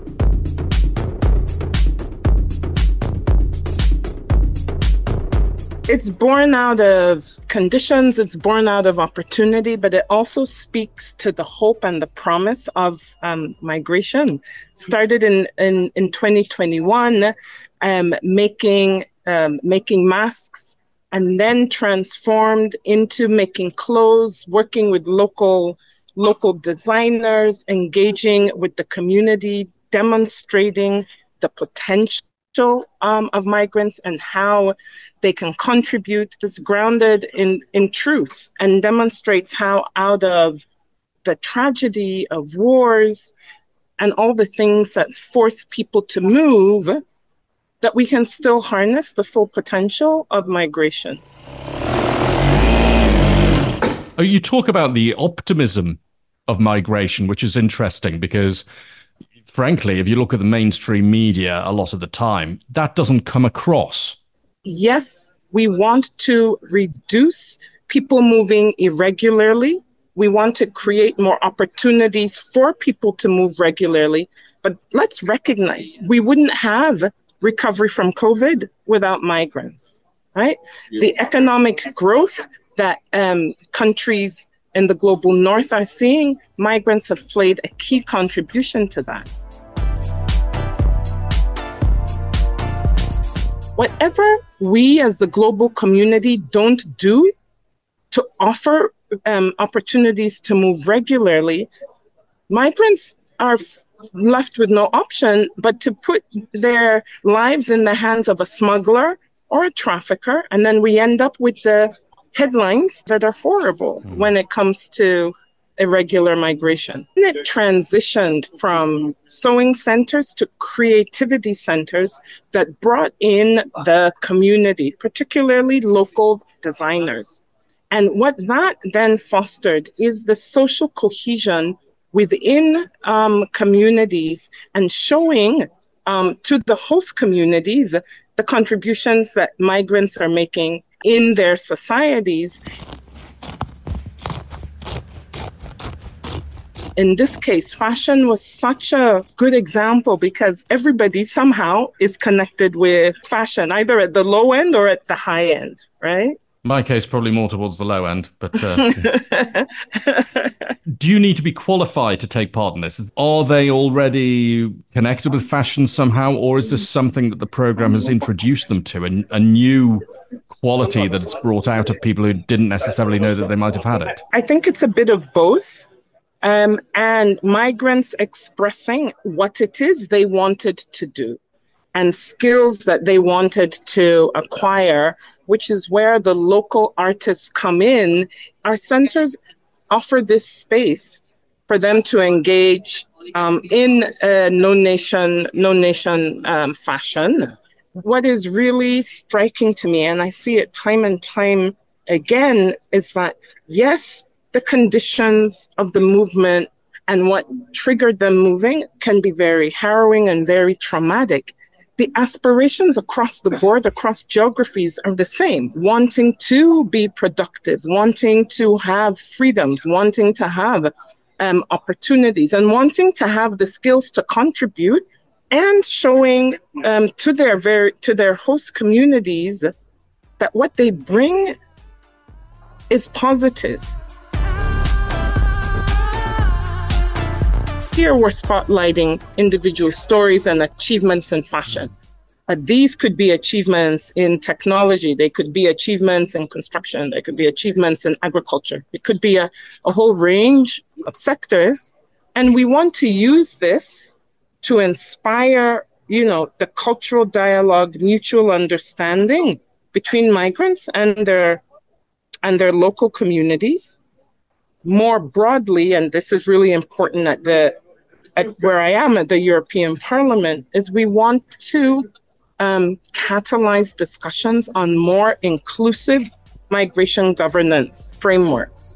It's born out of conditions, it's born out of opportunity, but it also speaks to the hope and the promise of um, migration. Started in, in, in twenty twenty-one, um, making, um, making masks, and then transformed into making clothes, working with local, local designers, engaging with the community, demonstrating the potential Um, of migrants and how they can contribute. That's grounded in, in truth and demonstrates how out of the tragedy of wars and all the things that force people to move, that we can still harness the full potential of migration. Oh, you talk about the optimism of migration, which is interesting because frankly, if you look at the mainstream media a lot of the time, that doesn't come across. Yes, we want to reduce people moving irregularly. We want to create more opportunities for people to move regularly. But let's recognize we wouldn't have recovery from COVID without migrants, right? Yeah. The economic growth that um, countries in the global north are seeing, migrants have played a key contribution to that. Whatever we as the global community don't do to offer um, opportunities to move regularly, migrants are f- left with no option but to put their lives in the hands of a smuggler or a trafficker, and then we end up with the headlines that are horrible mm. when it comes to irregular migration. It transitioned from sewing centers to creativity centers that brought in the community, particularly local designers. And what that then fostered is the social cohesion within um, communities and showing um, to the host communities the contributions that migrants are making in their societies. In this case, fashion was such a good example because everybody somehow is connected with fashion, either at the low end or at the high end, right? My case, probably more towards the low end, but uh, do you need to be qualified to take part in this? Are they already connected with fashion somehow, or is this something that the program has introduced them to, a, a new quality that it's brought out of people who didn't necessarily know that they might have had it? I think it's a bit of both. Um, and migrants expressing what it is they wanted to do and skills that they wanted to acquire, which is where the local artists come in. Our centers offer this space for them to engage um, in uh, no nation, no nation um, fashion. What is really striking to me, and I see it time and time again, is that, yes, the conditions of the movement and what triggered them moving can be very harrowing and very traumatic. The aspirations across the board, across geographies, are the same. Wanting to be productive, wanting to have freedoms, wanting to have um, opportunities, and wanting to have the skills to contribute, and showing um, to their very to their host communities that what they bring is positive. Here we're spotlighting individual stories and achievements in fashion. Uh, these could be achievements in technology, they could be achievements in construction, they could be achievements in agriculture. It could be a, a whole range of sectors. And we want to use this to inspire, you know, the cultural dialogue, mutual understanding between migrants and their and their local communities. More broadly, and this is really important at the at where I am at the European Parliament, is we want to um, catalyze discussions on more inclusive migration governance frameworks.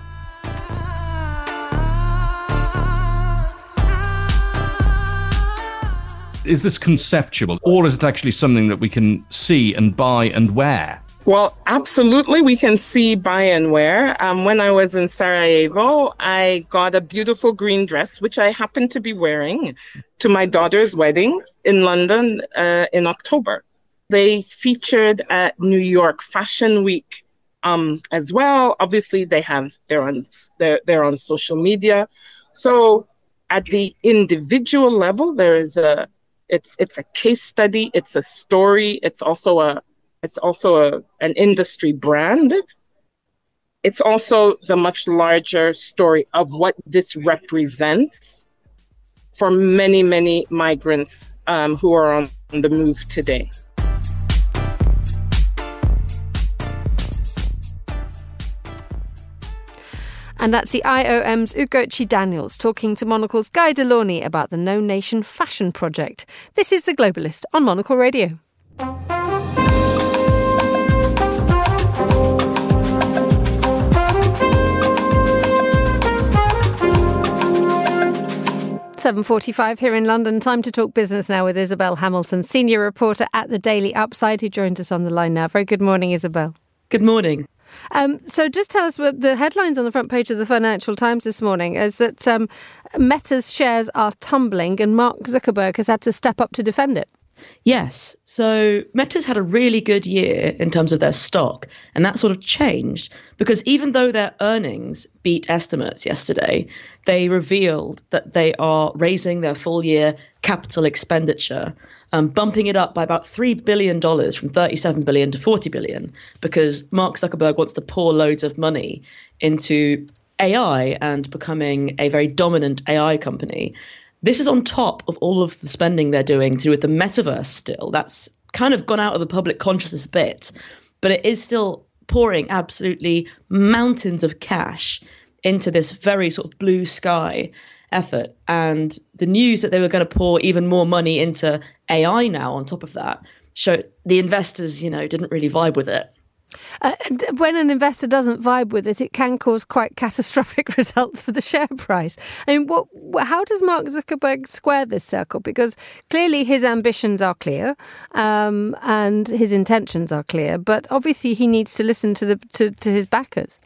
Is this conceptual, or is it actually something that we can see and buy and wear? Well, absolutely, we can see, buy, and wear. Um, when I was in Sarajevo, I got a beautiful green dress, which I happened to be wearing to my daughter's wedding in London uh, in October. They featured at New York Fashion Week um, as well. Obviously, they have they're on they're, they're on social media. So at the individual level, there is a it's it's a case study. It's a story. It's also a It's also a, an industry brand. It's also the much larger story of what this represents for many, many migrants um, who are on the move today. And that's the I O M's Ugochi Daniels talking to Monocle's Guy Delaunay about the No Nation Fashion Project. This is The Globalist on Monocle Radio. seven forty-five here in London. Time to talk business now with Isabel Hamilton, senior reporter at the Daily Upside, who joins us on the line now. Very good morning, Isabel. Good morning. Um, so just tell us what the headlines on the front page of the Financial Times this morning is that um, Meta's shares are tumbling and Mark Zuckerberg has had to step up to defend it. Yes. So Meta's had a really good year in terms of their stock, and that sort of changed because even though their earnings beat estimates yesterday, they revealed that they are raising their full year capital expenditure, um, bumping it up by about three billion dollars from thirty-seven billion dollars to forty billion dollars because Mark Zuckerberg wants to pour loads of money into A I and becoming a very dominant A I company. This is on top of all of the spending they're doing to do with the metaverse still. That's kind of gone out of the public consciousness a bit, but it is still pouring absolutely mountains of cash into this very sort of blue sky effort. And the news that they were going to pour even more money into A I now on top of that showed the investors, you know, didn't really vibe with it. Uh, when an investor doesn't vibe with it, it can cause quite catastrophic results for the share price. I mean, what, how does Mark Zuckerberg square this circle? Because clearly his ambitions are clear um, and his intentions are clear, but obviously he needs to listen to the to, to his backers.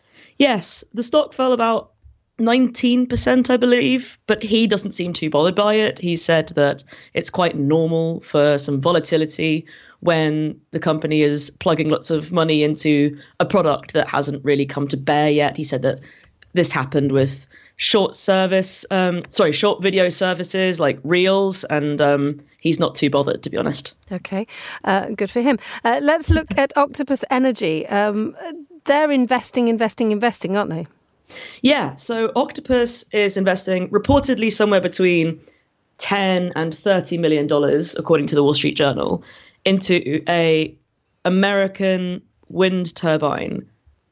Yes, the stock fell about nineteen percent, I believe, but he doesn't seem too bothered by it. He said that it's quite normal for some volatility when the company is plugging lots of money into a product that hasn't really come to bear yet. He said that this happened with short service, um, sorry, short video services like Reels, and um, he's not too bothered, to be honest. Okay, uh, good for him. Uh, let's look at Octopus Energy. Um, they're investing, investing, investing, aren't they? Yeah, so Octopus is investing reportedly somewhere between ten and thirty million dollars, according to the Wall Street Journal, into a American wind turbine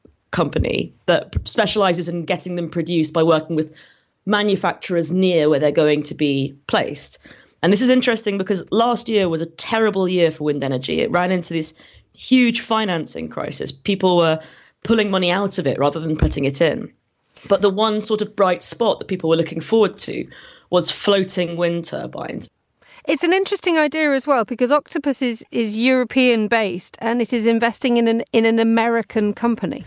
company that specializes in getting them produced by working with manufacturers near where they're going to be placed. And this is interesting because last year was a terrible year for wind energy. It ran into this huge financing crisis. People were pulling money out of it rather than putting it in. But the one sort of bright spot that people were looking forward to was floating wind turbines. It's an interesting idea as well, because Octopus is, is European based and it is investing in an in an American company.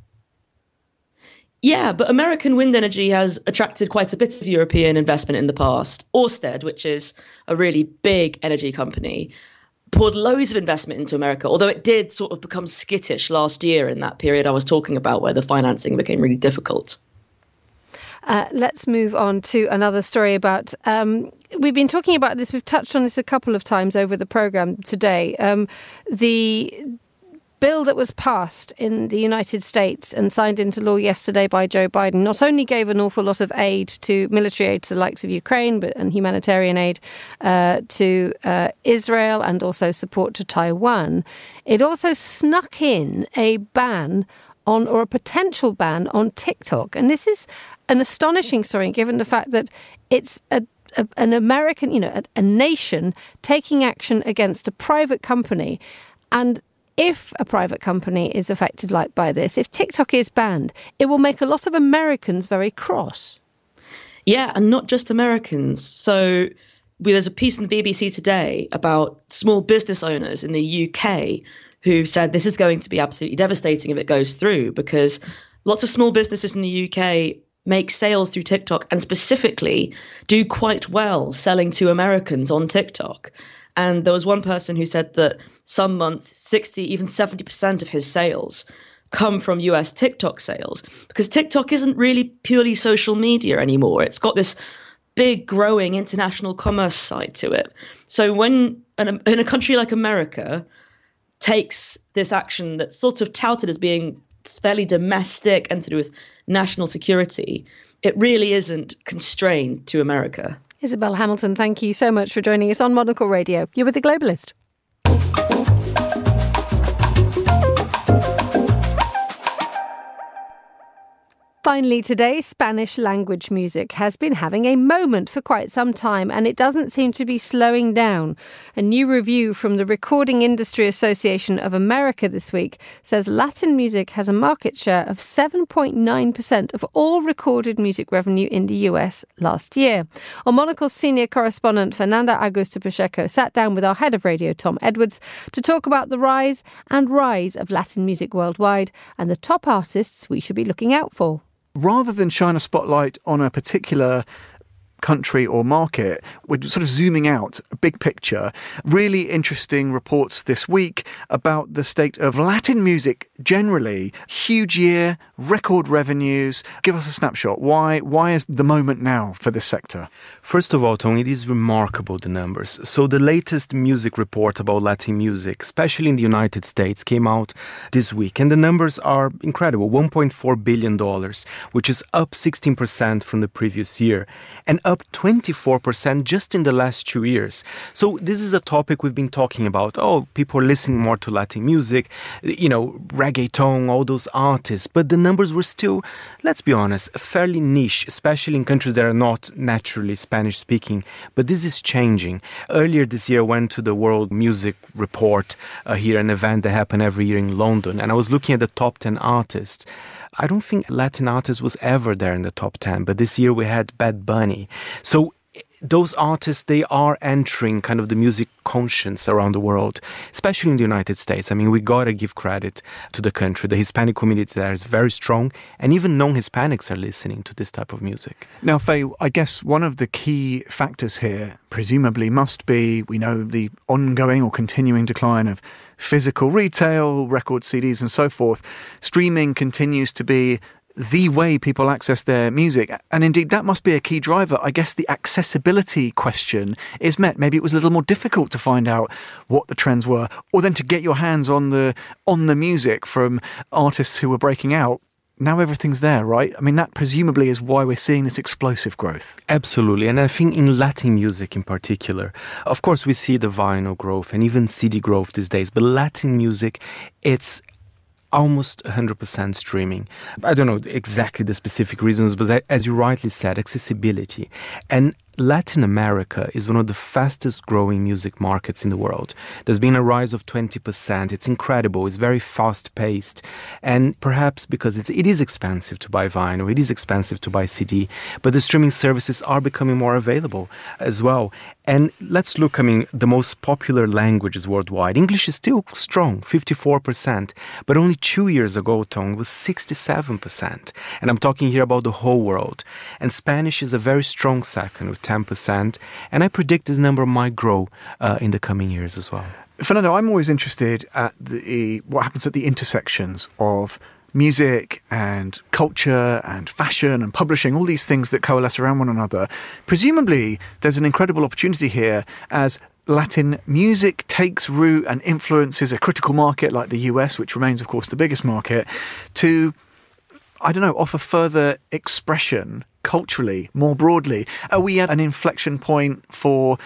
Yeah, but American wind energy has attracted quite a bit of European investment in the past. Ørsted, which is a really big energy company, poured loads of investment into America, although it did sort of become skittish last year in that period I was talking about where the financing became really difficult. Uh, let's move on to another story about, um, we've been talking about this, we've touched on this a couple of times over the programme today. Um, the bill that was passed in the United States and signed into law yesterday by Joe Biden not only gave an awful lot of aid to military aid to the likes of Ukraine but and humanitarian aid uh, to uh, Israel and also support to Taiwan, it also snuck in a ban on or a potential ban on TikTok. And this is an astonishing story given the fact that it's a A, an American, you know, a, a nation taking action against a private company. And if a private company is affected like by this, if TikTok is banned, it will make a lot of Americans very cross. Yeah, and not just Americans. So there's a piece in the B B C today about small business owners in the U K who said this is going to be absolutely devastating if it goes through, because lots of small businesses in the U K make sales through TikTok and specifically do quite well selling to Americans on TikTok. And there was one person who said that some months, sixty, even seventy percent of his sales come from U S TikTok sales, because TikTok isn't really purely social media anymore. It's got this big growing international commerce side to it. So when an, in a country like America takes this action that's sort of touted as being fairly domestic and to do with national security, it really isn't constrained to America. Isabel Hamilton, thank you so much for joining us on Monocle Radio. You're with The Globalist. Finally today, Spanish language music has been having a moment for quite some time, and it doesn't seem to be slowing down. A new review from the Recording Industry Association of America this week says Latin music has a market share of seven point nine percent of all recorded music revenue in the U S last year. Our Monocle's senior correspondent Fernanda Augusta Pacheco sat down with our head of radio, Tom Edwards, to talk about the rise and rise of Latin music worldwide and the top artists we should be looking out for. Rather than shine a spotlight on a particular country or market, we're sort of zooming out, a big picture. Really interesting reports this week about the state of Latin music generally. Huge year, record revenues. Give us a snapshot. Why why is the moment now for this sector? First of all, Tony, it is remarkable, the numbers. So the latest music report about Latin music, especially in the United States, came out this week. And the numbers are incredible. one point four billion dollars, which is up sixteen percent from the previous year. And up twenty-four percent just in the last two years. So this is a topic we've been talking about. Oh, people are listening more to Latin music, you know, reggaeton, all those artists. But the numbers were still, let's be honest, fairly niche, especially in countries that are not naturally Spanish-speaking. But this is changing. Earlier this year, I went to the World Music Report uh, here, an event that happened every year in London. And I was looking at the top ten artists. I don't think Latin artist was ever there in the top ten, but this year we had Bad Bunny. So those artists, they are entering kind of the music conscience around the world, especially in the United States. I mean, we got to give credit to the country. The Hispanic community there is very strong, and even non-Hispanics are listening to this type of music. Now, Faye, I guess one of the key factors here, presumably, must be, we know, the ongoing or continuing decline of physical retail, record C Ds and so forth. Streaming continues to be the way people access their music. And indeed, that must be a key driver. I guess the accessibility question is met. Maybe it was a little more difficult to find out what the trends were, or then to get your hands on the on the music from artists who were breaking out. Now everything's there, right? I mean, that presumably is why we're seeing this explosive growth. Absolutely. And I think in Latin music in particular, of course, we see the vinyl growth and even C D growth these days. But Latin music, it's almost one hundred percent streaming. I don't know exactly the specific reasons, but as you rightly said, accessibility. And Latin America is one of the fastest growing music markets in the world. There's been a rise of twenty percent. It's incredible. It's very fast paced. And perhaps because it's, it is expensive to buy vinyl, it is expensive to buy C D, but the streaming services are becoming more available as well. And let's look, I mean, the most popular languages worldwide. English is still strong, fifty-four percent. But only two years ago, Tom, it was sixty-seven percent. And I'm talking here about the whole world. And Spanish is a very strong second with ten percent. And I predict this number might grow uh, in the coming years as well. Fernando, I'm always interested at the what happens at the intersections of music and culture and fashion and publishing, all these things that coalesce around one another. Presumably, there's an incredible opportunity here as Latin music takes root and influences a critical market like the U S, which remains, of course, the biggest market, to, I don't know, offer further expression culturally, more broadly. Are we at an inflection point for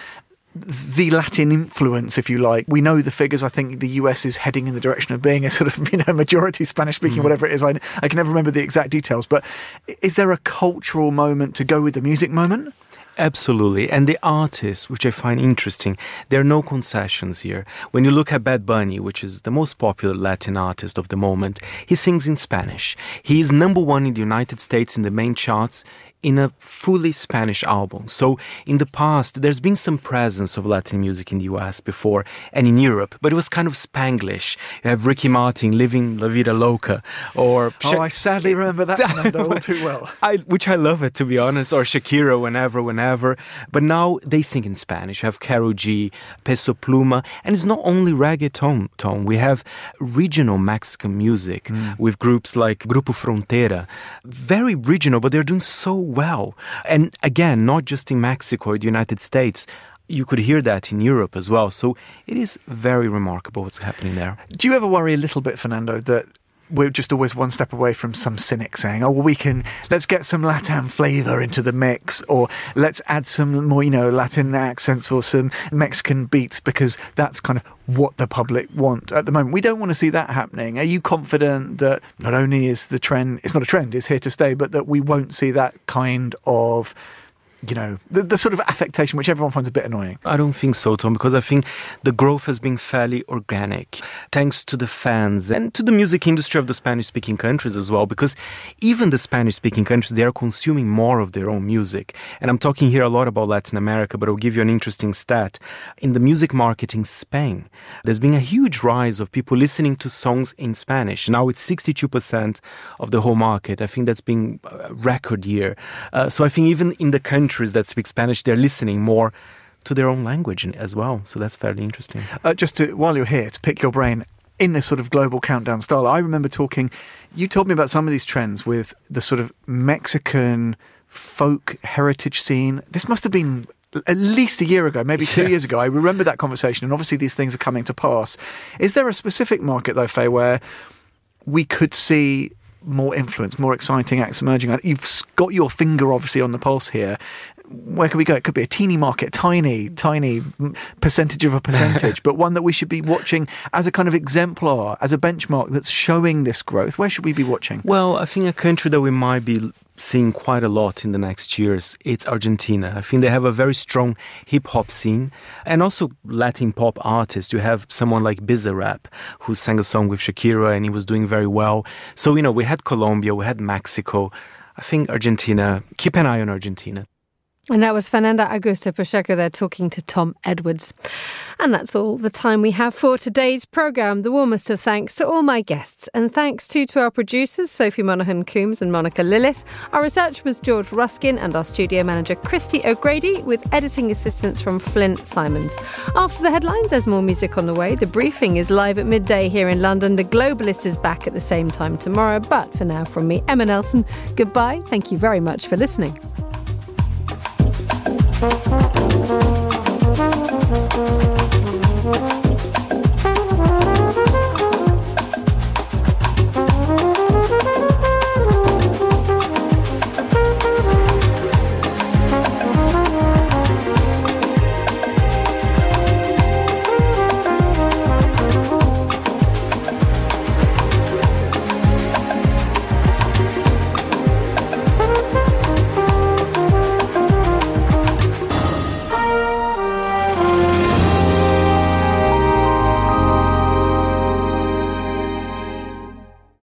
the Latin influence, if you like? We know the figures. I think the U S is heading in the direction of being a sort of, you know, majority Spanish-speaking, mm. whatever it is. I, I can never remember the exact details. But is there a cultural moment to go with the music moment? Absolutely. And the artists, which I find interesting, there are no concessions here. When you look at Bad Bunny, which is the most popular Latin artist of the moment, he sings in Spanish. He is number one in the United States in the main charts in a fully Spanish album. So in the past, there's been some presence of Latin music in the U S before and in Europe, but it was kind of Spanglish. You have Ricky Martin living La Vida Loca, or... Oh, Sha- I sadly remember that Fernando, all too well. I, which I love it, to be honest, or Shakira, whenever, whenever. But now they sing in Spanish. You have Karol G, Peso Pluma, and it's not only reggaeton, Tom. We have regional Mexican music mm. with groups like Grupo Frontera. Very regional, but they're doing so well. And again, not just in Mexico or the United States. You could hear that in Europe as well. So it is very remarkable what's happening there. Do you ever worry a little bit, Fernando, that we're just always one step away from some cynic saying, oh, well, we can, let's get some Latin flavour into the mix, or let's add some more, you know, Latin accents or some Mexican beats, because that's kind of what the public want at the moment. We don't want to see that happening. Are you confident that not only is the trend, it's not a trend, it's here to stay, but that we won't see that kind of, you know, the, the sort of affectation which everyone finds a bit annoying? I don't think so, Tom, because I think the growth has been fairly organic, thanks to the fans and to the music industry of the Spanish-speaking countries as well, because even the Spanish-speaking countries, they are consuming more of their own music. And I'm talking here a lot about Latin America, but I'll give you an interesting stat. In the music market in Spain, there's been a huge rise of people listening to songs in Spanish. Now it's sixty-two percent of the whole market. I think that's been a record year. Uh, so I think even in the country that speak Spanish, they're listening more to their own language as well. So that's fairly interesting. Uh, just to, while you're here, to pick your brain in this sort of global countdown style, I remember talking, you told me about some of these trends with the sort of Mexican folk heritage scene. This must have been at least a year ago, maybe two yes. years ago. I remember that conversation, and obviously these things are coming to pass. Is there a specific market, though, Faye, where we could see more influence, more exciting acts emerging? You've got your finger obviously on the pulse here. Where could we go? It could be a teeny market, tiny, tiny percentage of a percentage, but one that we should be watching as a kind of exemplar, as a benchmark that's showing this growth. Where should we be watching? Well, I think a country that we might be seeing quite a lot in the next years, it's Argentina. I think they have a very strong hip-hop scene and also Latin pop artists. You have someone like Bizarrap who sang a song with Shakira and he was doing very well. So, you know, we had Colombia, we had Mexico. I think Argentina, keep an eye on Argentina. And that was Fernanda Augusta Pacheco there talking to Tom Edwards. And that's all the time we have for today's programme. The warmest of thanks to all my guests. And thanks too to our producers, Sophie Monaghan-Coombs and Monica Lillis. Our research was George Ruskin and our studio manager, Christy O'Grady, with editing assistance from Flint Simons. After the headlines, there's more music on the way. The briefing is live at midday here in London. The Globalist is back at the same time tomorrow. But for now, from me, Emma Nelson, goodbye. Thank you very much for listening. Thank you.